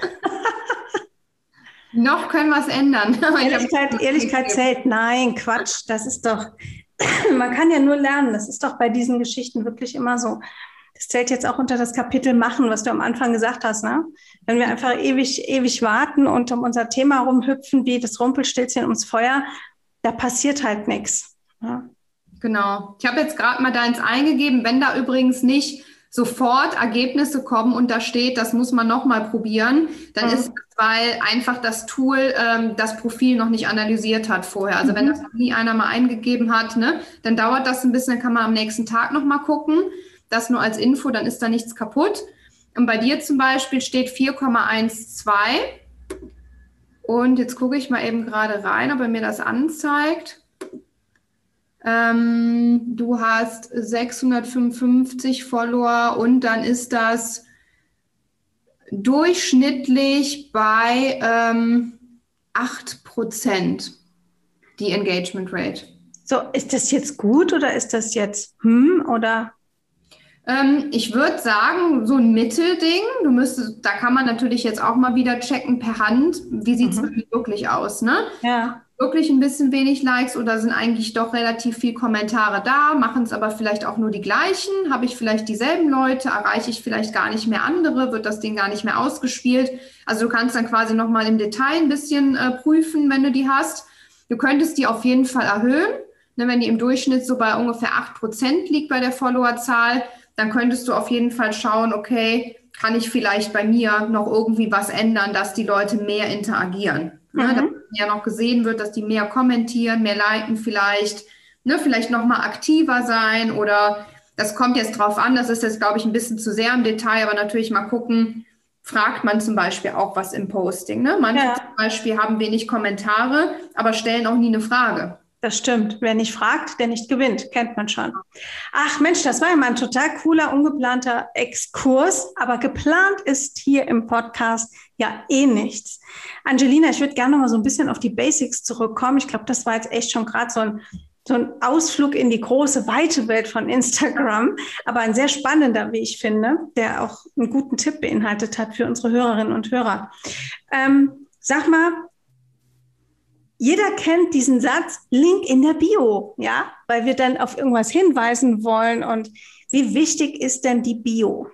Noch können wir es ändern. Ehrlichkeit zählt. Nein, Quatsch. Das ist doch, man kann ja nur lernen. Das ist doch bei diesen Geschichten wirklich immer so. Das zählt jetzt auch unter das Kapitel Machen, was du am Anfang gesagt hast, ne? Wenn wir einfach ewig warten und um unser Thema rumhüpfen, wie das Rumpelstilzchen ums Feuer, da passiert halt nichts. Ja. Genau. Ich habe jetzt gerade mal deins eingegeben. Wenn da übrigens nicht sofort Ergebnisse kommen und da steht, das muss man nochmal probieren, dann ist es, weil einfach das Tool das Profil noch nicht analysiert hat vorher. Also wenn das noch nie einer mal eingegeben hat, ne, dann dauert das ein bisschen, dann kann man am nächsten Tag nochmal gucken. Das nur als Info, dann ist da nichts kaputt. Und bei dir zum Beispiel steht 4,12. Und jetzt gucke ich mal eben gerade rein, ob er mir das anzeigt. Du hast 655 Follower und dann ist das durchschnittlich bei 8% die Engagement Rate. So, ist das jetzt gut oder ist das jetzt oder? Ich würde sagen, so ein Mittelding. Da kann man natürlich jetzt auch mal wieder checken per Hand, wie sieht es wirklich aus, ne? Ja. Wirklich ein bisschen wenig Likes oder sind eigentlich doch relativ viel Kommentare da, machen es aber vielleicht auch nur die gleichen, habe ich vielleicht dieselben Leute, erreiche ich vielleicht gar nicht mehr andere, wird das Ding gar nicht mehr ausgespielt. Also du kannst dann quasi nochmal im Detail ein bisschen prüfen, wenn du die hast. Du könntest die auf jeden Fall erhöhen, ne, wenn die im Durchschnitt so bei ungefähr 8% liegt bei der Followerzahl, dann könntest du auf jeden Fall schauen, okay, kann ich vielleicht bei mir noch irgendwie was ändern, dass die Leute mehr interagieren. Ne, dass ja noch gesehen wird, dass die mehr kommentieren, mehr liken vielleicht, ne, vielleicht nochmal aktiver sein oder das kommt jetzt drauf an, das ist jetzt, glaube ich, ein bisschen zu sehr im Detail, aber natürlich mal gucken, fragt man zum Beispiel auch was im Posting. Ne? Manche zum Beispiel haben wenig Kommentare, aber stellen auch nie eine Frage. Das stimmt. Wer nicht fragt, der nicht gewinnt. Kennt man schon. Ach Mensch, das war ja mal ein total cooler, ungeplanter Exkurs. Aber geplant ist hier im Podcast ja eh nichts. Angelina, ich würde gerne noch mal so ein bisschen auf die Basics zurückkommen. Ich glaube, das war jetzt echt schon gerade so ein so ein Ausflug in die große, weite Welt von Instagram, aber ein sehr spannender, wie ich finde, der auch einen guten Tipp beinhaltet hat für unsere Hörerinnen und Hörer. Sag mal, jeder kennt diesen Satz, Link in der Bio, ja, weil wir dann auf irgendwas hinweisen wollen. Und wie wichtig ist denn die Bio?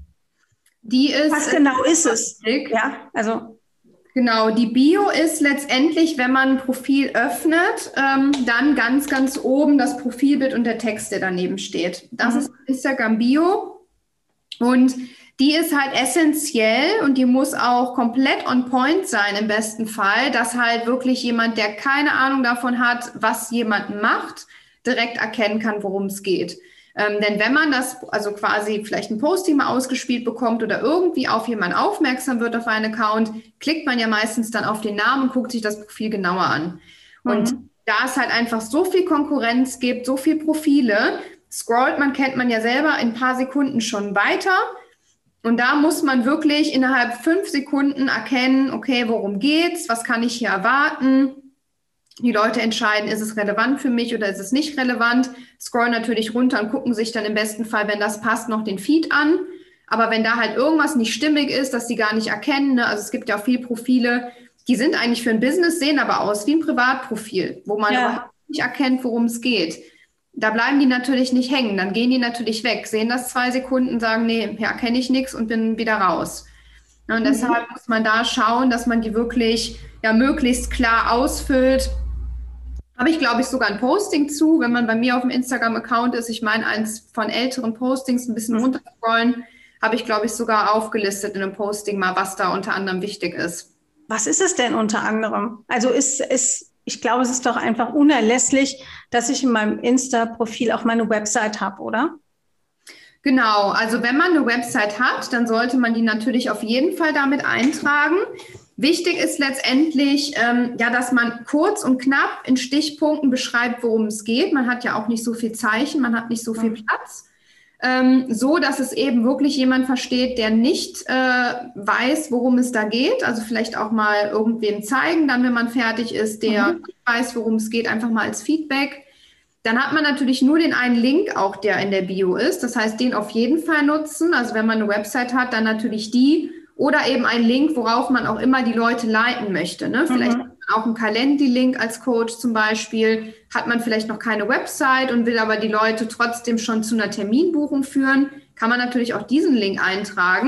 Was genau ist es? Ja, also genau, die Bio ist letztendlich, wenn man ein Profil öffnet, dann ganz, ganz oben das Profilbild und der Text, der daneben steht. Das ist Instagram Bio und die ist halt essentiell und die muss auch komplett on point sein im besten Fall, dass halt wirklich jemand, der keine Ahnung davon hat, was jemand macht, direkt erkennen kann, worum es geht. Denn wenn man das, also quasi vielleicht ein Posting mal ausgespielt bekommt oder irgendwie auf jemanden aufmerksam wird auf einen Account, klickt man ja meistens dann auf den Namen und guckt sich das Profil genauer an. Und da es halt einfach so viel Konkurrenz gibt, so viele Profile, scrollt man, kennt man ja selber in ein paar Sekunden schon weiter. Und da muss man wirklich innerhalb 5 Sekunden erkennen, okay, worum geht's, was kann ich hier erwarten? Die Leute entscheiden, ist es relevant für mich oder ist es nicht relevant, scrollen natürlich runter und gucken sich dann im besten Fall, wenn das passt, noch den Feed an. Aber wenn da halt irgendwas nicht stimmig ist, dass sie gar nicht erkennen, ne? Also es gibt ja auch viele Profile, die sind eigentlich für ein Business, sehen aber aus wie ein Privatprofil, wo man überhaupt nicht erkennt, worum es geht. Da bleiben die natürlich nicht hängen, dann gehen die natürlich weg, sehen das 2 Sekunden, sagen, nee, ja, kenne ich nichts und bin wieder raus. Und deshalb muss man da schauen, dass man die wirklich ja möglichst klar ausfüllt. Habe ich, glaube ich, sogar ein Posting zu, wenn man bei mir auf dem Instagram-Account ist. Ich meine, eins von älteren Postings ein bisschen runterscrollen, habe ich, glaube ich, sogar aufgelistet in einem Posting mal, was da unter anderem wichtig ist. Was ist es denn unter anderem? Also ich glaube, es ist doch einfach unerlässlich, dass ich in meinem Insta-Profil auch meine Website habe, oder? Genau, also wenn man eine Website hat, dann sollte man die natürlich auf jeden Fall damit eintragen. Wichtig ist letztendlich, ja, dass man kurz und knapp in Stichpunkten beschreibt, worum es geht. Man hat ja auch nicht so viel Zeichen, man hat nicht so viel Platz. So, dass es eben wirklich jemand versteht, der nicht weiß, worum es da geht. Also vielleicht auch mal irgendwem zeigen, dann, wenn man fertig ist, der weiß, worum es geht, einfach mal als Feedback. Dann hat man natürlich nur den einen Link auch, der in der Bio ist. Das heißt, den auf jeden Fall nutzen. Also wenn man eine Website hat, dann natürlich die. Oder eben ein Link, worauf man auch immer die Leute leiten möchte. Ne? Vielleicht hat man auch einen Calendly-Link als Coach zum Beispiel. Hat man vielleicht noch keine Website und will aber die Leute trotzdem schon zu einer Terminbuchung führen, kann man natürlich auch diesen Link eintragen.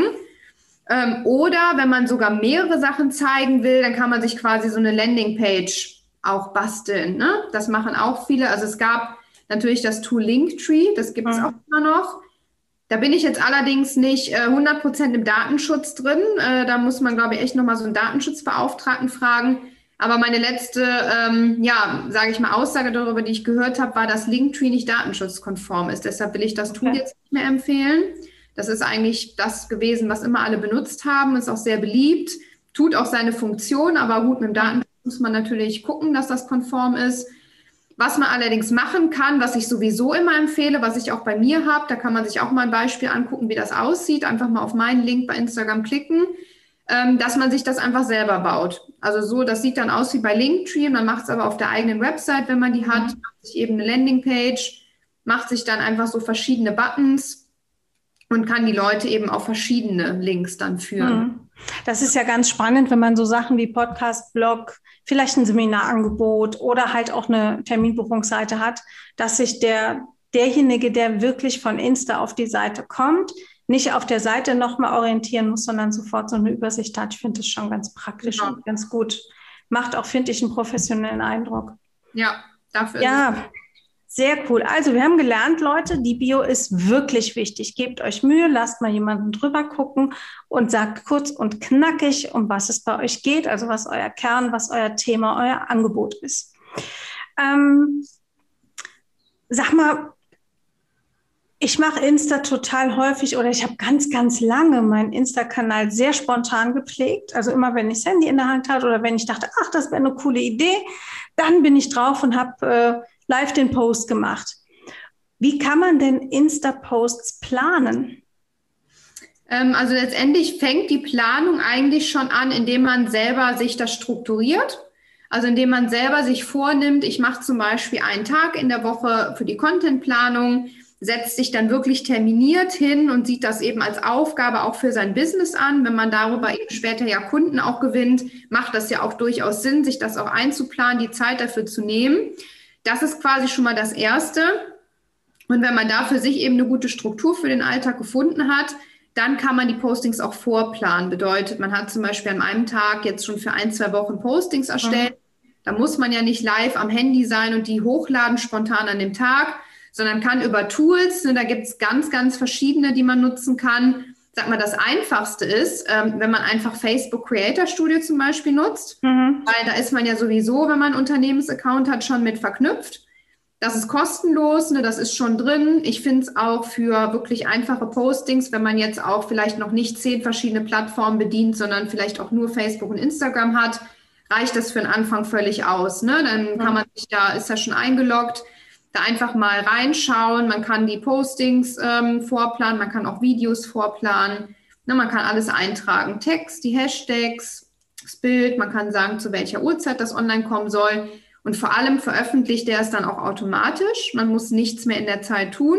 Oder wenn man sogar mehrere Sachen zeigen will, dann kann man sich quasi so eine Landingpage auch basteln. Ne? Das machen auch viele. Also es gab natürlich das Tool Linktree, das gibt es auch immer noch. Da bin ich jetzt allerdings nicht 100% im Datenschutz drin. Da muss man, glaube ich, echt nochmal so einen Datenschutzbeauftragten fragen. Aber meine letzte, sage ich mal, Aussage darüber, die ich gehört habe, war, dass Linktree nicht datenschutzkonform ist. Deshalb will ich das Tool jetzt nicht mehr empfehlen. Das ist eigentlich das gewesen, was immer alle benutzt haben. Ist auch sehr beliebt, tut auch seine Funktion. Aber gut, mit dem Datenschutz muss man natürlich gucken, dass das konform ist. Was man allerdings machen kann, was ich sowieso immer empfehle, was ich auch bei mir habe, da kann man sich auch mal ein Beispiel angucken, wie das aussieht. Einfach mal auf meinen Link bei Instagram klicken, dass man sich das einfach selber baut. Also so, das sieht dann aus wie bei Linktree. Man macht es aber auf der eigenen Website, wenn man die hat, macht sich eben eine Landingpage, macht sich dann einfach so verschiedene Buttons und kann die Leute eben auf verschiedene Links dann führen. Das ist ja ganz spannend, wenn man so Sachen wie Podcast, Blog, vielleicht ein Seminarangebot oder halt auch eine Terminbuchungsseite hat, dass sich derjenige, der wirklich von Insta auf die Seite kommt, nicht auf der Seite nochmal orientieren muss, sondern sofort so eine Übersicht hat. Ich finde das schon ganz praktisch und ganz gut. Macht auch, finde ich, einen professionellen Eindruck. Ja, dafür ist es. Sehr cool. Also wir haben gelernt, Leute, die Bio ist wirklich wichtig. Gebt euch Mühe, lasst mal jemanden drüber gucken und sagt kurz und knackig, um was es bei euch geht, also was euer Kern, was euer Thema, euer Angebot ist. Sag mal, ich mache Insta total häufig oder ich habe ganz, ganz lange meinen Insta-Kanal sehr spontan gepflegt. Also immer, wenn ich das Handy in der Hand hatte oder wenn ich dachte, ach, das wäre eine coole Idee, dann bin ich drauf und habe live den Post gemacht. Wie kann man denn Insta-Posts planen? Also letztendlich fängt die Planung eigentlich schon an, indem man selber sich das strukturiert. Also indem man selber sich vornimmt, ich mache zum Beispiel einen Tag in der Woche für die Contentplanung, setzt sich dann wirklich terminiert hin und sieht das eben als Aufgabe auch für sein Business an. Wenn man darüber eben später ja Kunden auch gewinnt, macht das ja auch durchaus Sinn, sich das auch einzuplanen, die Zeit dafür zu nehmen. Das ist quasi schon mal das Erste. Und wenn man da für sich eben eine gute Struktur für den Alltag gefunden hat, dann kann man die Postings auch vorplanen. Bedeutet, man hat zum Beispiel an einem Tag jetzt schon für 1-2 Wochen Postings erstellt. Da muss man ja nicht live am Handy sein und die hochladen spontan an dem Tag, sondern kann über Tools, da gibt es ganz, ganz verschiedene, die man nutzen kann. Sag mal, das Einfachste ist, wenn man einfach Facebook Creator Studio zum Beispiel nutzt, weil da ist man ja sowieso, wenn man einen Unternehmensaccount hat, schon mit verknüpft. Das ist kostenlos, das ist schon drin. Ich finde es auch für wirklich einfache Postings, wenn man jetzt auch vielleicht noch nicht 10 verschiedene Plattformen bedient, sondern vielleicht auch nur Facebook und Instagram hat, reicht das für den Anfang völlig aus. Dann kann man sich ist ja schon eingeloggt, da einfach mal reinschauen. Man kann die Postings vorplanen, man kann auch Videos vorplanen. Man kann alles eintragen, Text, die Hashtags, das Bild, man kann sagen, zu welcher Uhrzeit das online kommen soll. Und vor allem veröffentlicht der es dann auch automatisch. Man muss nichts mehr in der Zeit tun.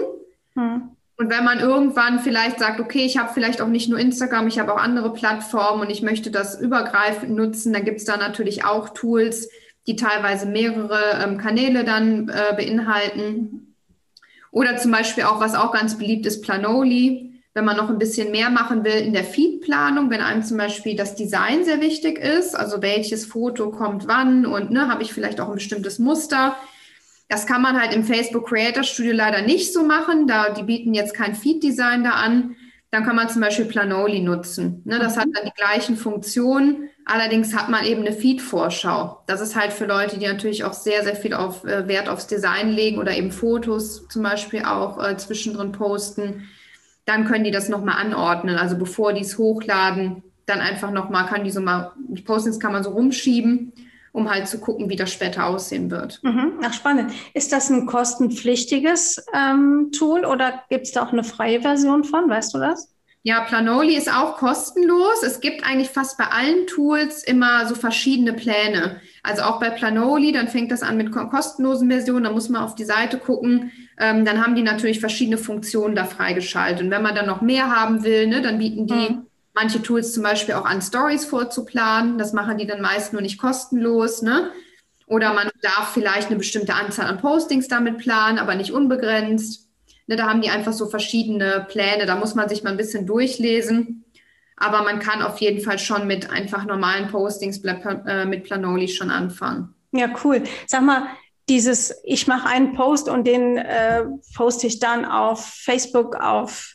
Und wenn man irgendwann vielleicht sagt, okay, ich habe vielleicht auch nicht nur Instagram, ich habe auch andere Plattformen und ich möchte das übergreifend nutzen, dann gibt es da natürlich auch Tools, die teilweise mehrere Kanäle dann beinhalten. Oder zum Beispiel auch, was auch ganz beliebt ist, Planoly. Wenn man noch ein bisschen mehr machen will in der Feedplanung, wenn einem zum Beispiel das Design sehr wichtig ist, also welches Foto kommt wann und habe ich vielleicht auch ein bestimmtes Muster. Das kann man halt im Facebook Creator Studio leider nicht so machen, die bieten jetzt kein Feed-Design da an. Dann kann man zum Beispiel Planoly nutzen. Das hat dann die gleichen Funktionen, allerdings hat man eben eine Feed-Vorschau. Das ist halt für Leute, die natürlich auch sehr, sehr viel Wert aufs Design legen oder eben Fotos zum Beispiel auch zwischendrin posten. Dann können die das nochmal anordnen. Also bevor die es hochladen, dann einfach nochmal, die Postings kann man so rumschieben, um halt zu gucken, wie das später aussehen wird. Ach, spannend. Ist das ein kostenpflichtiges Tool oder gibt es da auch eine freie Version von? Weißt du das? Ja, Planoly ist auch kostenlos. Es gibt eigentlich fast bei allen Tools immer so verschiedene Pläne. Also auch bei Planoly, dann fängt das an mit kostenlosen Versionen, da muss man auf die Seite gucken. Dann haben die natürlich verschiedene Funktionen da freigeschaltet. Und wenn man dann noch mehr haben will, dann bieten die manche Tools zum Beispiel auch an, Stories vorzuplanen. Das machen die dann meist nur nicht kostenlos. Oder man darf vielleicht eine bestimmte Anzahl an Postings damit planen, aber nicht unbegrenzt. Da haben die einfach so verschiedene Pläne. Da muss man sich mal ein bisschen durchlesen. Aber man kann auf jeden Fall schon mit einfach normalen Postings mit Planoly schon anfangen. Ja, cool. Sag mal, ich mache einen Post und den poste ich dann auf Facebook, auf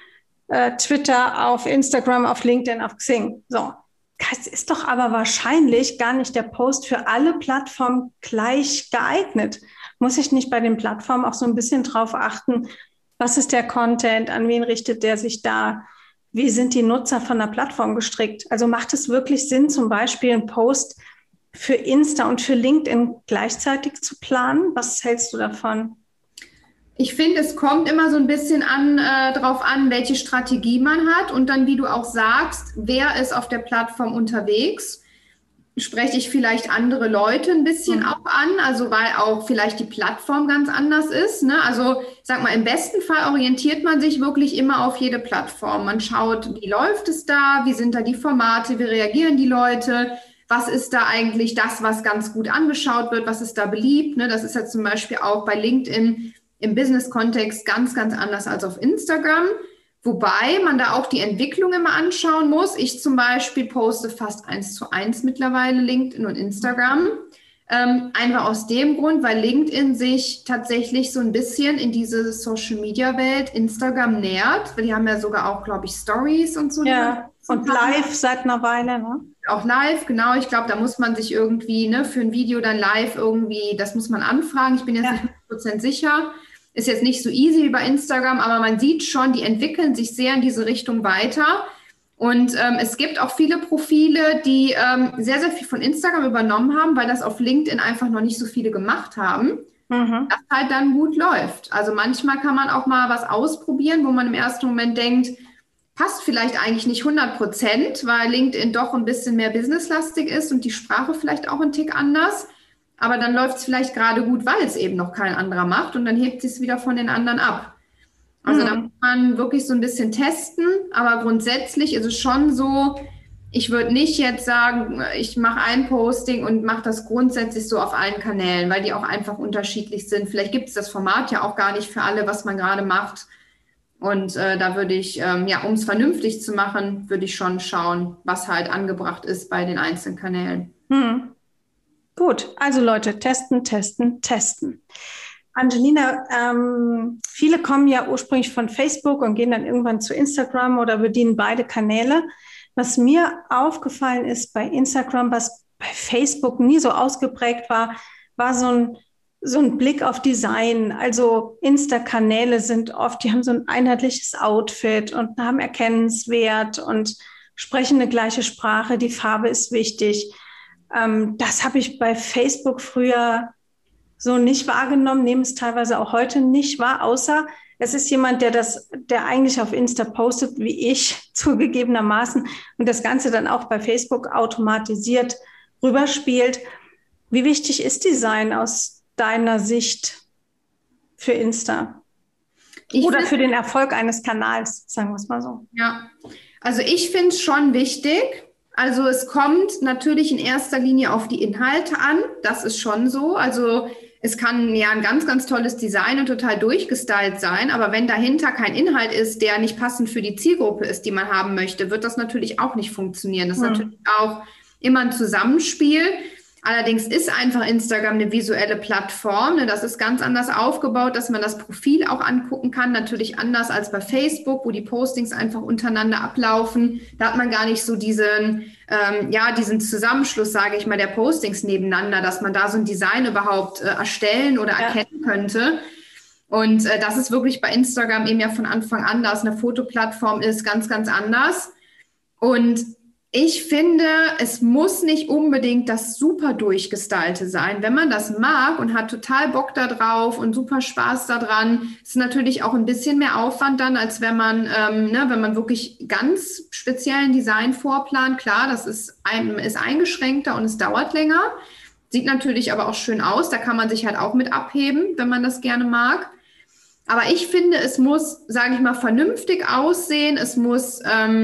Twitter, auf Instagram, auf LinkedIn, auf Xing. So. Das ist doch aber wahrscheinlich gar nicht der Post für alle Plattformen gleich geeignet. Muss ich nicht bei den Plattformen auch so ein bisschen drauf achten, was ist der Content, an wen richtet der sich da, wie sind die Nutzer von der Plattform gestrickt? Also macht es wirklich Sinn, zum Beispiel einen Post für Insta und für LinkedIn gleichzeitig zu planen? Was hältst du davon? Ich finde, es kommt immer so ein bisschen drauf an, welche Strategie man hat und dann, wie du auch sagst, wer ist auf der Plattform unterwegs. Spreche ich vielleicht andere Leute ein bisschen auch an, also weil auch vielleicht die Plattform ganz anders ist. Also sag mal, im besten Fall orientiert man sich wirklich immer auf jede Plattform. Man schaut, wie läuft es da, wie sind da die Formate, wie reagieren die Leute, was ist da eigentlich das, was ganz gut angeschaut wird, was ist da beliebt. Das ist ja zum Beispiel auch bei LinkedIn im Business-Kontext ganz, ganz anders als auf Instagram. Wobei man da auch die Entwicklung immer anschauen muss. Ich zum Beispiel poste fast 1:1 mittlerweile LinkedIn und Instagram. Einfach aus dem Grund, weil LinkedIn sich tatsächlich so ein bisschen in diese Social-Media-Welt Instagram nähert. Weil die haben ja sogar auch, glaube ich, Stories und so. Ja, und live seit einer Weile, ne? Auch live, genau. Ich glaube, da muss man sich irgendwie für ein Video dann live irgendwie, das muss man anfragen. Ich bin jetzt nicht 100% sicher. Ist jetzt nicht so easy wie bei Instagram, aber man sieht schon, die entwickeln sich sehr in diese Richtung weiter. Und es gibt auch viele Profile, die sehr, sehr viel von Instagram übernommen haben, weil das auf LinkedIn einfach noch nicht so viele gemacht haben. Das halt dann gut läuft. Also manchmal kann man auch mal was ausprobieren, wo man im ersten Moment denkt, passt vielleicht eigentlich nicht 100%, weil LinkedIn doch ein bisschen mehr businesslastig ist und die Sprache vielleicht auch ein Tick anders. Aber dann läuft es vielleicht gerade gut, weil es eben noch kein anderer macht und dann hebt es wieder von den anderen ab. Also da muss man wirklich so ein bisschen testen, aber grundsätzlich ist es schon so, ich würde nicht jetzt sagen, ich mache ein Posting und mache das grundsätzlich so auf allen Kanälen, weil die auch einfach unterschiedlich sind. Vielleicht gibt es das Format ja auch gar nicht für alle, was man gerade macht. Und da würde ich, um es vernünftig zu machen, würde ich schon schauen, was halt angebracht ist bei den einzelnen Kanälen. Gut, also Leute, testen, testen, testen. Angelina, viele kommen ja ursprünglich von Facebook und gehen dann irgendwann zu Instagram oder bedienen beide Kanäle. Was mir aufgefallen ist bei Instagram, was bei Facebook nie so ausgeprägt war, war so ein Blick auf Design. Also Insta-Kanäle sind oft, die haben so ein einheitliches Outfit und haben Erkennungswert und sprechen eine gleiche Sprache. Die Farbe ist wichtig. Das habe ich bei Facebook früher so nicht wahrgenommen, nehme es teilweise auch heute nicht wahr, außer es ist jemand, der eigentlich auf Insta postet, wie ich zugegebenermaßen, und das Ganze dann auch bei Facebook automatisiert rüberspielt. Wie wichtig ist Design aus deiner Sicht für Insta? Oder für den Erfolg eines Kanals, sagen wir es mal so. Ja, also ich finde es schon wichtig. Also es kommt natürlich in erster Linie auf die Inhalte an. Das ist schon so. Also es kann ja ein ganz, ganz tolles Design und total durchgestylt sein. Aber wenn dahinter kein Inhalt ist, der nicht passend für die Zielgruppe ist, die man haben möchte, wird das natürlich auch nicht funktionieren. Das ist natürlich auch immer ein Zusammenspiel. Allerdings ist einfach Instagram eine visuelle Plattform. Ne? Das ist ganz anders aufgebaut, dass man das Profil auch angucken kann. Natürlich anders als bei Facebook, wo die Postings einfach untereinander ablaufen. Da hat man gar nicht so diesen Zusammenschluss, sage ich mal, der Postings nebeneinander, dass man da so ein Design überhaupt erstellen oder erkennen könnte. Und das ist wirklich bei Instagram eben ja von Anfang an, da es eine Fotoplattform ist, ganz, ganz anders. Und ich finde, es muss nicht unbedingt das super Durchgestylte sein. Wenn man das mag und hat total Bock da drauf und super Spaß daran, ist natürlich auch ein bisschen mehr Aufwand dann, als wenn man, wenn man wirklich ganz speziellen Design vorplant. Klar, das ist eingeschränkter und es dauert länger. Sieht natürlich aber auch schön aus. Da kann man sich halt auch mit abheben, wenn man das gerne mag. Aber ich finde, es muss, sage ich mal, vernünftig aussehen. Es muss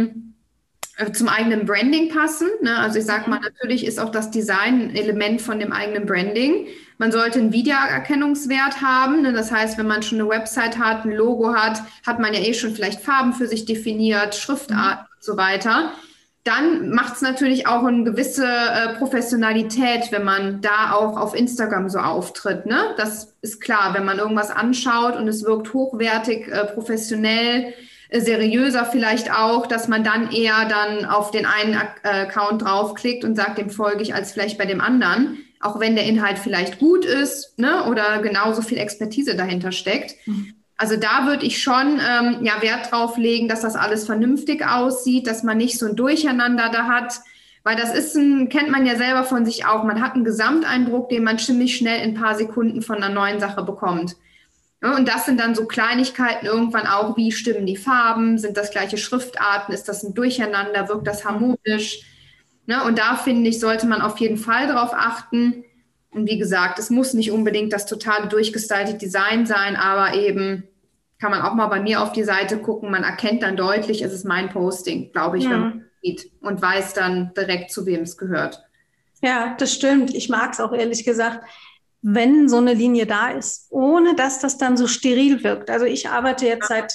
zum eigenen Branding passen. Ne? Also ich sage mal, natürlich ist auch das Design ein Element von dem eigenen Branding. Man sollte einen Wiedererkennungswert haben. Ne? Das heißt, wenn man schon eine Website hat, ein Logo hat, hat man ja eh schon vielleicht Farben für sich definiert, Schriftarten und so weiter. Dann macht es natürlich auch eine gewisse Professionalität, wenn man da auch auf Instagram so auftritt. Ne? Das ist klar, wenn man irgendwas anschaut und es wirkt hochwertig, professionell, seriöser vielleicht auch, dass man dann eher dann auf den einen Account draufklickt und sagt, dem folge ich, als vielleicht bei dem anderen, auch wenn der Inhalt vielleicht gut ist, ne, oder genauso viel Expertise dahinter steckt. Also da würde ich schon Wert drauf legen, dass das alles vernünftig aussieht, dass man nicht so ein Durcheinander da hat, weil das kennt man ja selber von sich auch. Man hat einen Gesamteindruck, den man ziemlich schnell in ein paar Sekunden von einer neuen Sache bekommt. Und das sind dann so Kleinigkeiten irgendwann auch, wie stimmen die Farben, sind das gleiche Schriftarten, ist das ein Durcheinander, wirkt das harmonisch? Ne? Und da, finde ich, sollte man auf jeden Fall drauf achten. Und wie gesagt, es muss nicht unbedingt das totale durchgestylte Design sein, aber eben kann man auch mal bei mir auf die Seite gucken, man erkennt dann deutlich, es ist mein Posting, glaube ich, wenn man sieht und weiß dann direkt, zu wem es gehört. Ja, das stimmt. Ich mag es auch ehrlich gesagt, wenn so eine Linie da ist, ohne dass das dann so steril wirkt. Also ich arbeite jetzt seit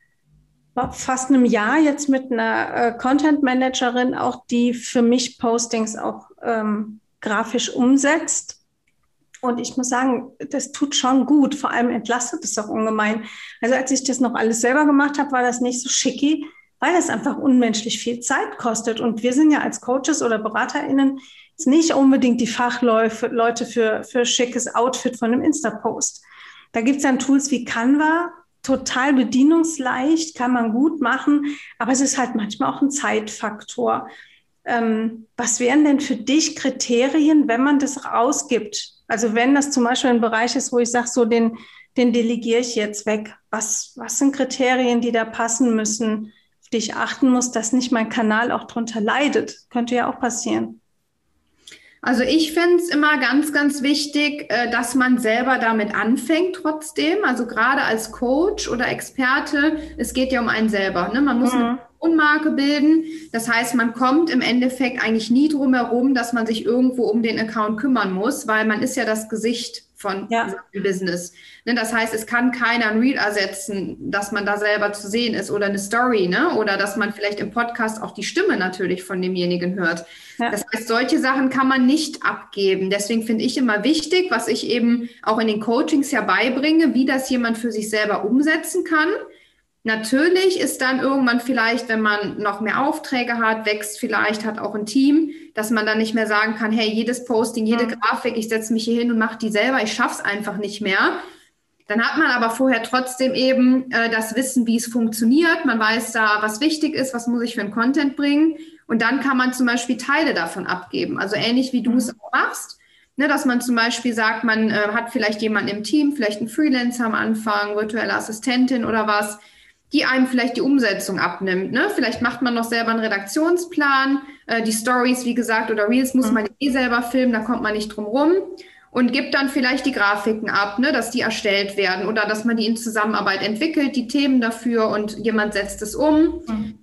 fast einem Jahr jetzt mit einer Content-Managerin, auch die für mich Postings auch grafisch umsetzt. Und ich muss sagen, das tut schon gut. Vor allem entlastet es auch ungemein. Also als ich das noch alles selber gemacht habe, war das nicht so schicki, weil das einfach unmenschlich viel Zeit kostet. Und wir sind ja als Coaches oder BeraterInnen jetzt nicht unbedingt die Fachleute für schickes Outfit von einem Insta-Post. Da gibt es dann Tools wie Canva, total bedienungsleicht, kann man gut machen, aber es ist halt manchmal auch ein Zeitfaktor. Was wären denn für dich Kriterien, wenn man das rausgibt? Also wenn das zum Beispiel ein Bereich ist, wo ich sage, so den delegiere ich jetzt weg. Was sind Kriterien, die da passen müssen, auf dich achten muss, dass nicht mein Kanal auch drunter leidet. Könnte ja auch passieren. Also ich finde es immer ganz, ganz wichtig, dass man selber damit anfängt trotzdem. Also gerade als Coach oder Experte, es geht ja um einen selber. Ne? Man muss eine Unmarke bilden. Das heißt, man kommt im Endeffekt eigentlich nie drum herum, dass man sich irgendwo um den Account kümmern muss, weil man ist ja das Gesicht von seinem Business. Ne? Das heißt, es kann keiner ein Reel ersetzen, dass man da selber zu sehen ist oder eine Story, ne? Oder dass man vielleicht im Podcast auch die Stimme natürlich von demjenigen hört. Ja. Das heißt, solche Sachen kann man nicht abgeben. Deswegen finde ich immer wichtig, was ich eben auch in den Coachings ja beibringe, wie das jemand für sich selber umsetzen kann. Natürlich ist dann irgendwann vielleicht, wenn man noch mehr Aufträge hat, wächst vielleicht, hat auch ein Team, dass man dann nicht mehr sagen kann, hey, jedes Posting, jede Grafik, ich setze mich hier hin und mache die selber, ich schaffe es einfach nicht mehr. Dann hat man aber vorher trotzdem eben das Wissen, wie es funktioniert. Man weiß da, was wichtig ist, was muss ich für einen Content bringen. Und dann kann man zum Beispiel Teile davon abgeben. Also ähnlich wie du es auch machst. Ne, dass man zum Beispiel sagt, man hat vielleicht jemanden im Team, vielleicht einen Freelancer am Anfang, virtuelle Assistentin oder was, die einem vielleicht die Umsetzung abnimmt. Ne? Vielleicht macht man noch selber einen Redaktionsplan. Die Stories, wie gesagt, oder Reels muss man selber filmen, da kommt man nicht drum rum. Und gibt dann vielleicht die Grafiken ab, ne, dass die erstellt werden oder dass man die in Zusammenarbeit entwickelt, die Themen dafür und jemand setzt es um.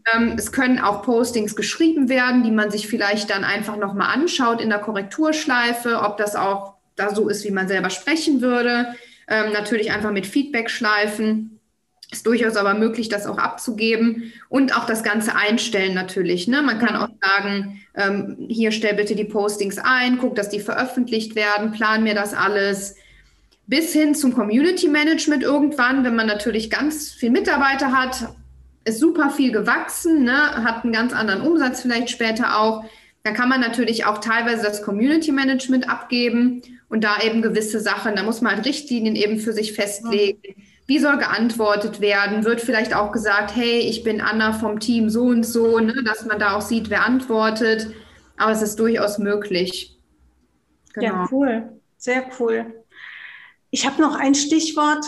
Es können auch Postings geschrieben werden, die man sich vielleicht dann einfach nochmal anschaut in der Korrekturschleife, ob das auch da so ist, wie man selber sprechen würde. Natürlich einfach mit Feedbackschleifen. Ist durchaus aber möglich, das auch abzugeben und auch das Ganze einstellen natürlich. Ne? Man kann auch sagen, hier stell bitte die Postings ein, guck, dass die veröffentlicht werden, plan mir das alles. Bis hin zum Community Management irgendwann, wenn man natürlich ganz viel Mitarbeiter hat, ist super viel gewachsen, ne? Hat einen ganz anderen Umsatz vielleicht später auch. Dann kann man natürlich auch teilweise das Community Management abgeben und da eben gewisse Sachen, da muss man halt Richtlinien eben für sich festlegen. Wie soll geantwortet werden? Wird vielleicht auch gesagt, hey, ich bin Anna vom Team so und so, ne? Dass man da auch sieht, wer antwortet. Aber es ist durchaus möglich. Genau. Ja, cool. Sehr cool. Ich habe noch ein Stichwort,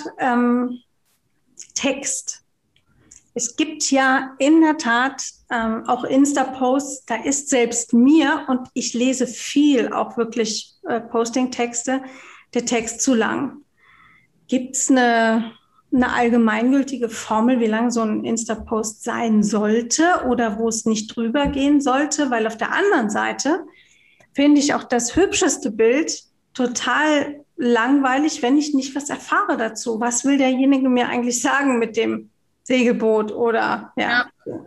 Text. Es gibt ja in der Tat auch Insta-Posts, da ist selbst mir, und ich lese viel, auch wirklich Posting-Texte, der Text zu lang. Gibt es eine allgemeingültige Formel, wie lang so ein Insta-Post sein sollte oder wo es nicht drüber gehen sollte? Weil auf der anderen Seite finde ich auch das hübscheste Bild total langweilig, wenn ich nicht was erfahre dazu. Was will derjenige mir eigentlich sagen mit dem Segelboot oder ja.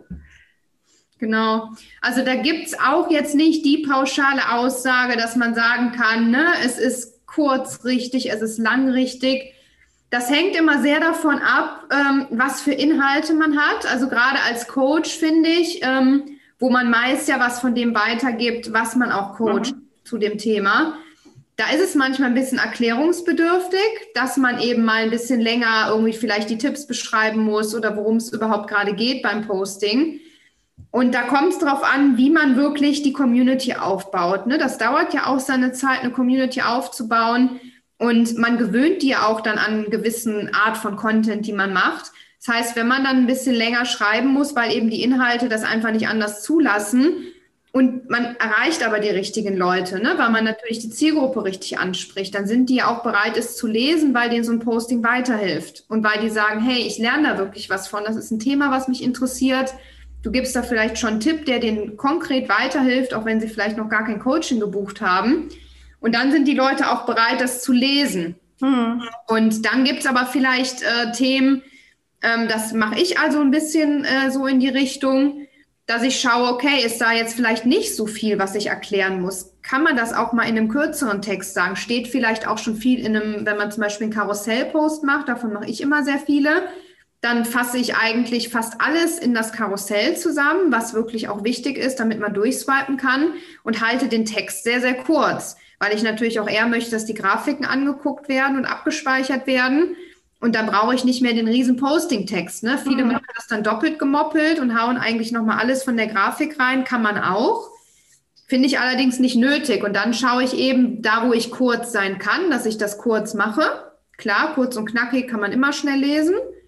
Genau. Also da gibt es auch jetzt nicht die pauschale Aussage, dass man sagen kann, ne, es ist kurz richtig, es ist lang richtig. Das hängt immer sehr davon ab, was für Inhalte man hat. Also gerade als Coach, finde ich, wo man meist ja was von dem weitergibt, was man auch coacht zu dem Thema. Da ist es manchmal ein bisschen erklärungsbedürftig, dass man eben mal ein bisschen länger irgendwie vielleicht die Tipps beschreiben muss oder worum es überhaupt gerade geht beim Posting. Und da kommt es darauf an, wie man wirklich die Community aufbaut. Ne? Das dauert ja auch seine Zeit, eine Community aufzubauen. Und man gewöhnt die ja auch dann an eine gewisse Art von Content, die man macht. Das heißt, wenn man dann ein bisschen länger schreiben muss, weil eben die Inhalte das einfach nicht anders zulassen und man erreicht aber die richtigen Leute, ne, weil man natürlich die Zielgruppe richtig anspricht, dann sind die auch bereit, es zu lesen, weil denen so ein Posting weiterhilft und weil die sagen, hey, ich lerne da wirklich was von, das ist ein Thema, was mich interessiert. Du gibst da vielleicht schon einen Tipp, der denen konkret weiterhilft, auch wenn sie vielleicht noch gar kein Coaching gebucht haben. Und dann sind die Leute auch bereit, das zu lesen. Und dann gibt es aber vielleicht Themen, das mache ich also ein bisschen so in die Richtung, dass ich schaue, okay, ist da jetzt vielleicht nicht so viel, was ich erklären muss. Kann man das auch mal in einem kürzeren Text sagen? Steht vielleicht auch schon viel in einem, wenn man zum Beispiel einen Karussellpost macht, davon mache ich immer sehr viele, dann fasse ich eigentlich fast alles in das Karussell zusammen, was wirklich auch wichtig ist, damit man durchswipen kann und halte den Text sehr, sehr kurz. Weil ich natürlich auch eher möchte, dass die Grafiken angeguckt werden und abgespeichert werden. Und dann brauche ich nicht mehr den riesen Posting-Text. Ne? Viele machen das dann doppelt gemoppelt und hauen eigentlich nochmal alles von der Grafik rein. Kann man auch. Finde ich allerdings nicht nötig. Und dann schaue ich eben da, wo ich kurz sein kann, dass ich das kurz mache. Klar, kurz und knackig kann man immer schnell lesen.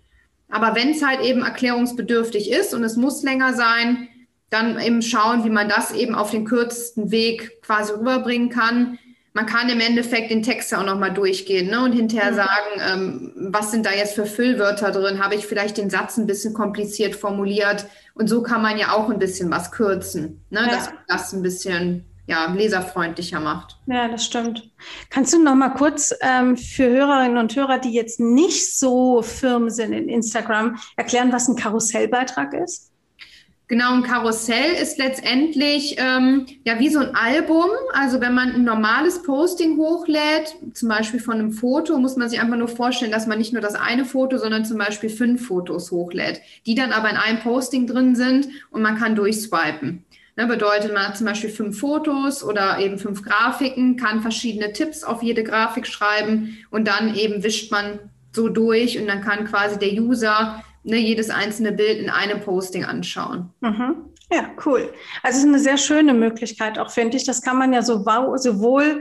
Aber wenn es halt eben erklärungsbedürftig ist und es muss länger sein, dann eben schauen, wie man das eben auf den kürzesten Weg quasi rüberbringen kann. Man kann im Endeffekt den Text ja auch nochmal durchgehen, ne? Und hinterher sagen, was sind da jetzt für Füllwörter drin? Habe ich vielleicht den Satz ein bisschen kompliziert formuliert? Und so kann man ja auch ein bisschen was kürzen, ne? Dass man das ein bisschen leserfreundlicher macht. Ja, das stimmt. Kannst du noch mal kurz für Hörerinnen und Hörer, die jetzt nicht so firm sind in Instagram, erklären, was ein Karussellbeitrag ist? Genau, ein Karussell ist letztendlich wie so ein Album. Also wenn man ein normales Posting hochlädt, zum Beispiel von einem Foto, muss man sich einfach nur vorstellen, dass man nicht nur das eine Foto, sondern zum Beispiel 5 Fotos hochlädt, die dann aber in einem Posting drin sind und man kann durchswipen. Ne, bedeutet, man hat zum Beispiel 5 Fotos oder eben 5 Grafiken, kann verschiedene Tipps auf jede Grafik schreiben und dann eben wischt man so durch und dann kann quasi der User jedes einzelne Bild in einem Posting anschauen. Mhm. Ja, cool. Also es ist eine sehr schöne Möglichkeit auch, finde ich. Das kann man ja sowohl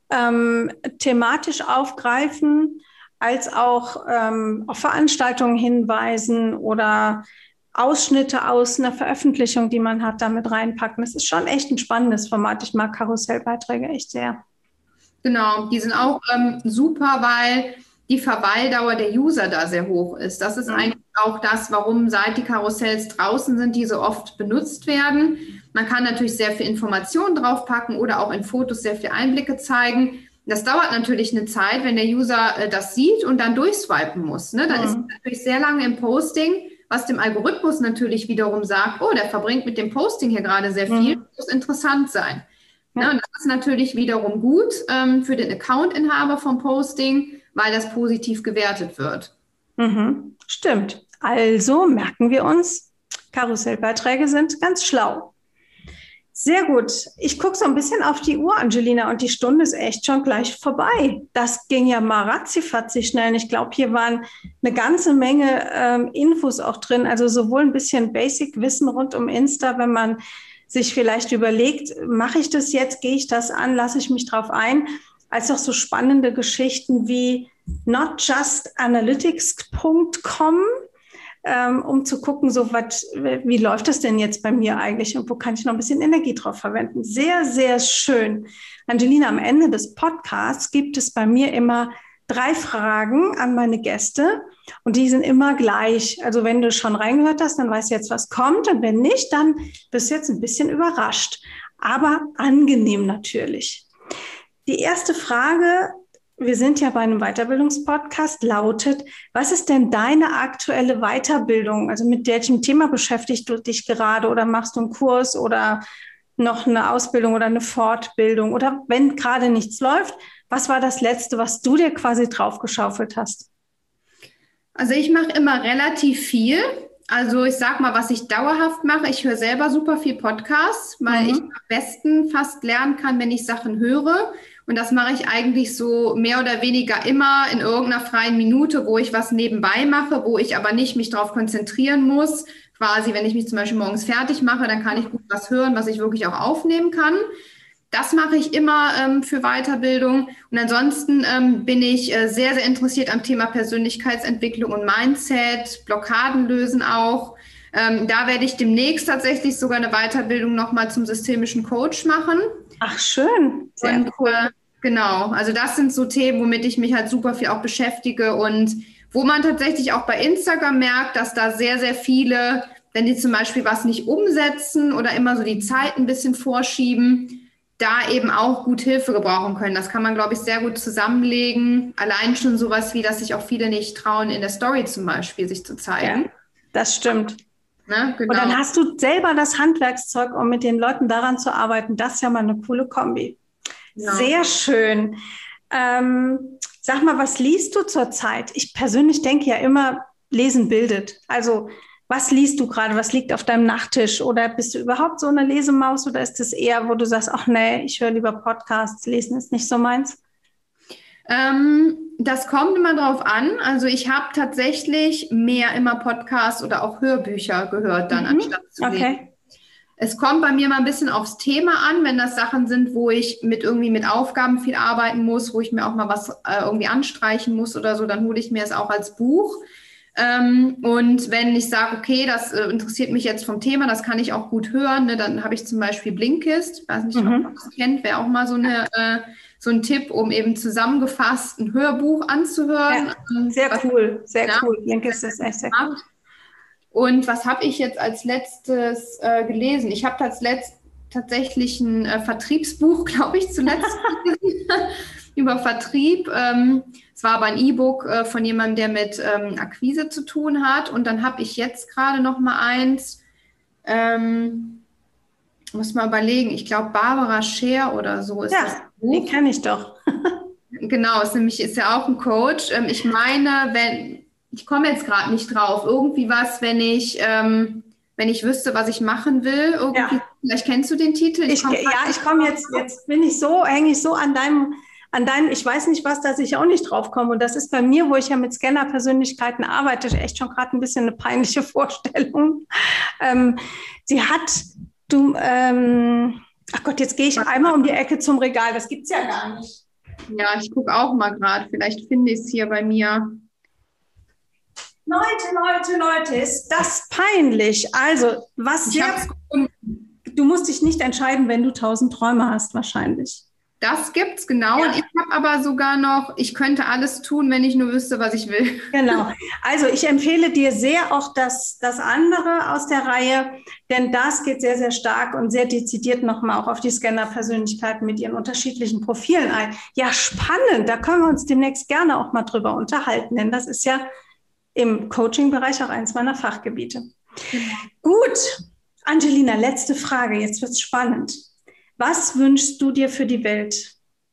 thematisch aufgreifen, als auch auf Veranstaltungen hinweisen oder Ausschnitte aus einer Veröffentlichung, die man hat, damit reinpacken. Das ist schon echt ein spannendes Format. Ich mag Karussellbeiträge echt sehr. Genau, die sind auch super, weil die Verweildauer der User da sehr hoch ist. Das ist eigentlich auch das, warum seit die Karussells draußen sind, die so oft benutzt werden. Man kann natürlich sehr viel Informationen draufpacken oder auch in Fotos sehr viel Einblicke zeigen. Das dauert natürlich eine Zeit, wenn der User das sieht und dann durchswipen muss. Ne? Dann ist es natürlich sehr lange im Posting, was dem Algorithmus natürlich wiederum sagt, oh, der verbringt mit dem Posting hier gerade sehr viel, das muss interessant sein. Ja. Und das ist natürlich wiederum gut für den Account-Inhaber vom Posting, weil das positiv gewertet wird. Mhm. Stimmt. Also merken wir uns, Karussellbeiträge sind ganz schlau. Sehr gut. Ich gucke so ein bisschen auf die Uhr, Angelina, und die Stunde ist echt schon gleich vorbei. Das ging ja mal ratzifatzi schnell. Und ich glaube, hier waren eine ganze Menge Infos auch drin. Also sowohl ein bisschen Basic-Wissen rund um Insta, wenn man sich vielleicht überlegt, mache ich das jetzt, gehe ich das an, lasse ich mich drauf ein, als auch so spannende Geschichten wie notjustanalytics.com, um zu gucken, wie läuft das denn jetzt bei mir eigentlich und wo kann ich noch ein bisschen Energie drauf verwenden. Sehr, sehr schön. Angelina, am Ende des Podcasts gibt es bei mir immer 3 Fragen an meine Gäste und die sind immer gleich. Also wenn du schon reingehört hast, dann weißt du jetzt, was kommt, und wenn nicht, dann bist du jetzt ein bisschen überrascht, aber angenehm natürlich. Die erste Frage, wir sind ja bei einem Weiterbildungspodcast, lautet: Was ist denn deine aktuelle Weiterbildung? Also mit welchem Thema beschäftigst du dich gerade, oder machst du einen Kurs oder noch eine Ausbildung oder eine Fortbildung? Oder wenn gerade nichts läuft, was war das Letzte, was du dir quasi draufgeschaufelt hast? Also ich mache immer relativ viel. Also ich sag mal, was ich dauerhaft mache, ich höre selber super viel Podcasts, weil ich am besten fast lernen kann, wenn ich Sachen höre. Und das mache ich eigentlich so mehr oder weniger immer in irgendeiner freien Minute, wo ich was nebenbei mache, wo ich aber nicht mich darauf konzentrieren muss. Quasi, wenn ich mich zum Beispiel morgens fertig mache, dann kann ich gut was hören, was ich wirklich auch aufnehmen kann. Das mache ich immer für Weiterbildung. Und ansonsten bin ich sehr, sehr interessiert am Thema Persönlichkeitsentwicklung und Mindset, Blockaden lösen auch. Da werde ich demnächst tatsächlich sogar eine Weiterbildung nochmal zum systemischen Coach machen. Ach, schön. Sehr cool. Genau, also das sind so Themen, womit ich mich halt super viel auch beschäftige und wo man tatsächlich auch bei Instagram merkt, dass da sehr, sehr viele, wenn die zum Beispiel was nicht umsetzen oder immer so die Zeit ein bisschen vorschieben, da eben auch gut Hilfe gebrauchen können. Das kann man, glaube ich, sehr gut zusammenlegen. Allein schon sowas wie, dass sich auch viele nicht trauen, in der Story zum Beispiel sich zu zeigen. Ja, das stimmt. Ne, genau. Und dann hast du selber das Handwerkszeug, um mit den Leuten daran zu arbeiten. Das ist ja mal eine coole Kombi. Ja. Sehr schön. Sag mal, was liest du zurzeit? Ich persönlich denke ja immer, Lesen bildet. Also was liest du gerade? Was liegt auf deinem Nachttisch? Oder bist du überhaupt so eine Lesemaus? Oder ist es eher, wo du sagst, ach nee, ich höre lieber Podcasts, Lesen ist nicht so meins? Das kommt immer drauf an. Also ich habe tatsächlich mehr immer Podcasts oder auch Hörbücher gehört dann, anstatt zu lesen. Okay. Es kommt bei mir mal ein bisschen aufs Thema an, wenn das Sachen sind, wo ich mit Aufgaben viel arbeiten muss, wo ich mir auch mal was irgendwie anstreichen muss oder so, dann hole ich mir es auch als Buch. Und wenn ich sage, okay, das interessiert mich jetzt vom Thema, das kann ich auch gut hören, ne, dann habe ich zum Beispiel Blinkist. Ich weiß nicht, ob man das kennt, wäre auch mal so ein Tipp, um eben zusammengefasst ein Hörbuch anzuhören. Ja, sehr cool, sehr cool. Blinkist ist echt sehr cool. Und was habe ich jetzt als letztes gelesen? Ich habe tatsächlich ein Vertriebsbuch, glaube ich, zuletzt gelesen über Vertrieb. Es war aber ein E-Book von jemandem, der mit Akquise zu tun hat. Und dann habe ich jetzt gerade noch mal eins, muss mal überlegen, ich glaube Barbara Scher oder so ist das Buch. Die kenne ich doch. Genau, ist ja auch ein Coach. Ich meine, ich komme jetzt gerade nicht drauf, irgendwie was, wenn ich wüsste, was ich machen will, irgendwie, vielleicht kennst du den Titel. Ich komme jetzt bin ich so, hänge ich so an deinem, ich weiß nicht was, dass ich auch nicht drauf komme. Und das ist bei mir, wo ich ja mit Scanner-Persönlichkeiten arbeite, echt schon gerade ein bisschen eine peinliche Vorstellung. Ach Gott, jetzt gehe ich einmal um die Ecke zum Regal, das gibt's ja gar nicht. Ja, ich gucke auch mal gerade, vielleicht finde ich es hier bei mir. Leute, ist das peinlich? Also, du musst dich nicht entscheiden, wenn du 1000 Träume hast, wahrscheinlich. Das gibt's, genau. Ja. Und ich habe aber sogar noch, ich könnte alles tun, wenn ich nur wüsste, was ich will. Genau. Also ich empfehle dir sehr auch das andere aus der Reihe, denn das geht sehr, sehr stark und sehr dezidiert nochmal auch auf die Scanner-Persönlichkeiten mit ihren unterschiedlichen Profilen ein. Ja, spannend. Da können wir uns demnächst gerne auch mal drüber unterhalten, denn das ist ja im Coaching-Bereich auch eins meiner Fachgebiete. Genau. Gut, Angelina, letzte Frage. Jetzt wird's spannend. Was wünschst du dir für die Welt?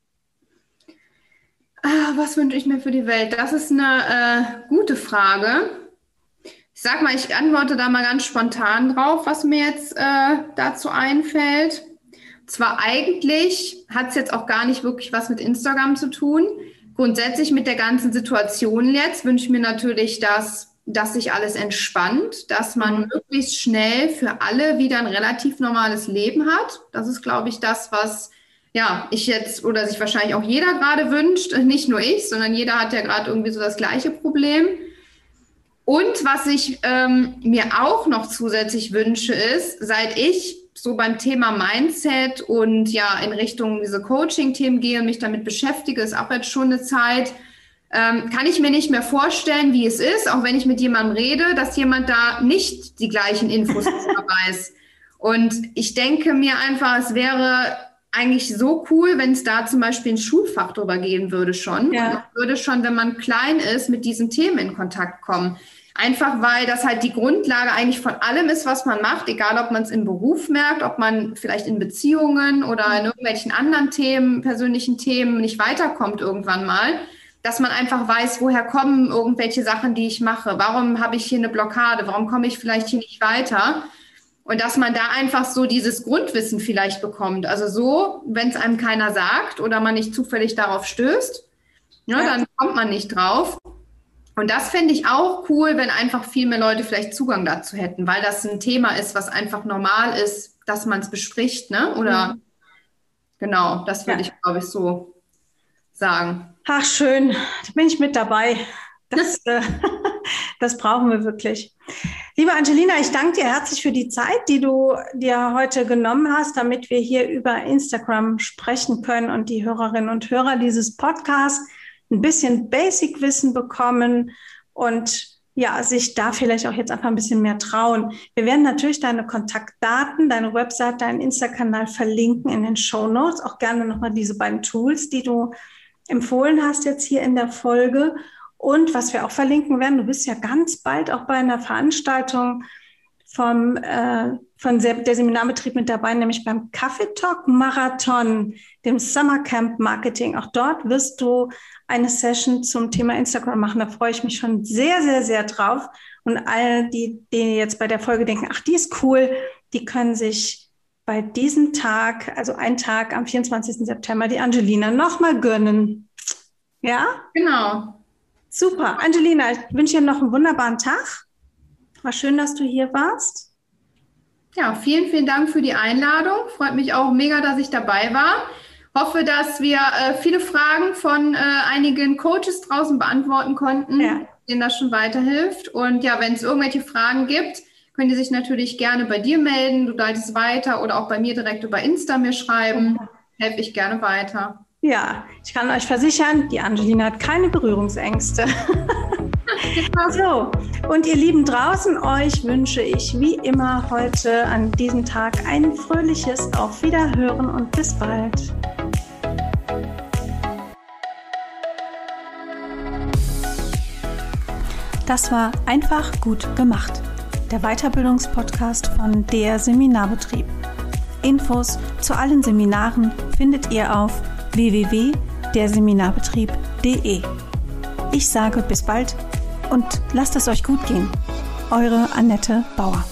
Was wünsche ich mir für die Welt? Das ist eine gute Frage. Ich sag mal, ich antworte da mal ganz spontan drauf, was mir jetzt dazu einfällt. Zwar eigentlich hat es jetzt auch gar nicht wirklich was mit Instagram zu tun. Grundsätzlich mit der ganzen Situation jetzt wünsche ich mir natürlich, dass sich alles entspannt, dass man möglichst schnell für alle wieder ein relativ normales Leben hat. Das ist, glaube ich, das, was ich jetzt oder sich wahrscheinlich auch jeder gerade wünscht. Nicht nur ich, sondern jeder hat ja gerade irgendwie so das gleiche Problem. Und was ich mir auch noch zusätzlich wünsche, ist, seit ich so beim Thema Mindset und in Richtung diese Coaching-Themen gehe und mich damit beschäftige, ist auch jetzt schon eine Zeit, kann ich mir nicht mehr vorstellen, wie es ist, auch wenn ich mit jemandem rede, dass jemand da nicht die gleichen Infos weiß. Und ich denke mir einfach, es wäre eigentlich so cool, wenn es da zum Beispiel ein Schulfach drüber gehen würde schon. Ja. Und man würde schon, wenn man klein ist, mit diesen Themen in Kontakt kommen. Einfach weil das halt die Grundlage eigentlich von allem ist, was man macht, egal ob man es im Beruf merkt, ob man vielleicht in Beziehungen oder in irgendwelchen anderen Themen, persönlichen Themen nicht weiterkommt irgendwann mal, dass man einfach weiß, woher kommen irgendwelche Sachen, die ich mache. Warum habe ich hier eine Blockade? Warum komme ich vielleicht hier nicht weiter? Und dass man da einfach so dieses Grundwissen vielleicht bekommt. Also so, wenn es einem keiner sagt oder man nicht zufällig darauf stößt, dann kommt man nicht drauf. Und das fände ich auch cool, wenn einfach viel mehr Leute vielleicht Zugang dazu hätten, weil das ein Thema ist, was einfach normal ist, dass man es bespricht, ne? Oder genau, das würde ich, glaube ich, so sagen. Ach, schön. Da bin ich mit dabei. Das brauchen wir wirklich. Liebe Angelina, ich danke dir herzlich für die Zeit, die du dir heute genommen hast, damit wir hier über Instagram sprechen können und die Hörerinnen und Hörer dieses Podcasts ein bisschen Basic-Wissen bekommen und sich da vielleicht auch jetzt einfach ein bisschen mehr trauen. Wir werden natürlich deine Kontaktdaten, deine Website, deinen Insta-Kanal verlinken in den Shownotes. Auch gerne nochmal diese beiden Tools, die du empfohlen hast jetzt hier in der Folge. Und was wir auch verlinken werden, du bist ja ganz bald auch bei einer Veranstaltung von der Seminarbetrieb mit dabei, nämlich beim Kaffee Talk Marathon, dem Summer Camp Marketing. Auch dort wirst du eine Session zum Thema Instagram machen. Da freue ich mich schon sehr, sehr, sehr drauf. Und all die jetzt bei der Folge denken, ach, die ist cool, die können sich bei diesem Tag, also einen Tag am 24. September, die Angelina nochmal gönnen. Ja? Genau. Super. Angelina, ich wünsche dir noch einen wunderbaren Tag. War schön, dass du hier warst. Ja, vielen, vielen Dank für die Einladung. Freut mich auch mega, dass ich dabei war. Hoffe, dass wir viele Fragen von einigen Coaches draußen beantworten konnten. Ja. denen das schon weiterhilft. Und ja, wenn es irgendwelche Fragen gibt, könnt ihr sich natürlich gerne bei dir melden. Du leitest weiter oder auch bei mir direkt über Insta mir schreiben. Helfe ich gerne weiter. Ja, ich kann euch versichern, die Angelina hat keine Berührungsängste. So, und ihr Lieben draußen, euch wünsche ich wie immer heute an diesem Tag ein fröhliches Auf Wiederhören und bis bald. Das war einfach gut gemacht. Der Weiterbildungspodcast von der Seminarbetrieb. Infos zu allen Seminaren findet ihr auf www.derseminarbetrieb.de. Ich sage bis bald und lasst es euch gut gehen. Eure Annette Bauer.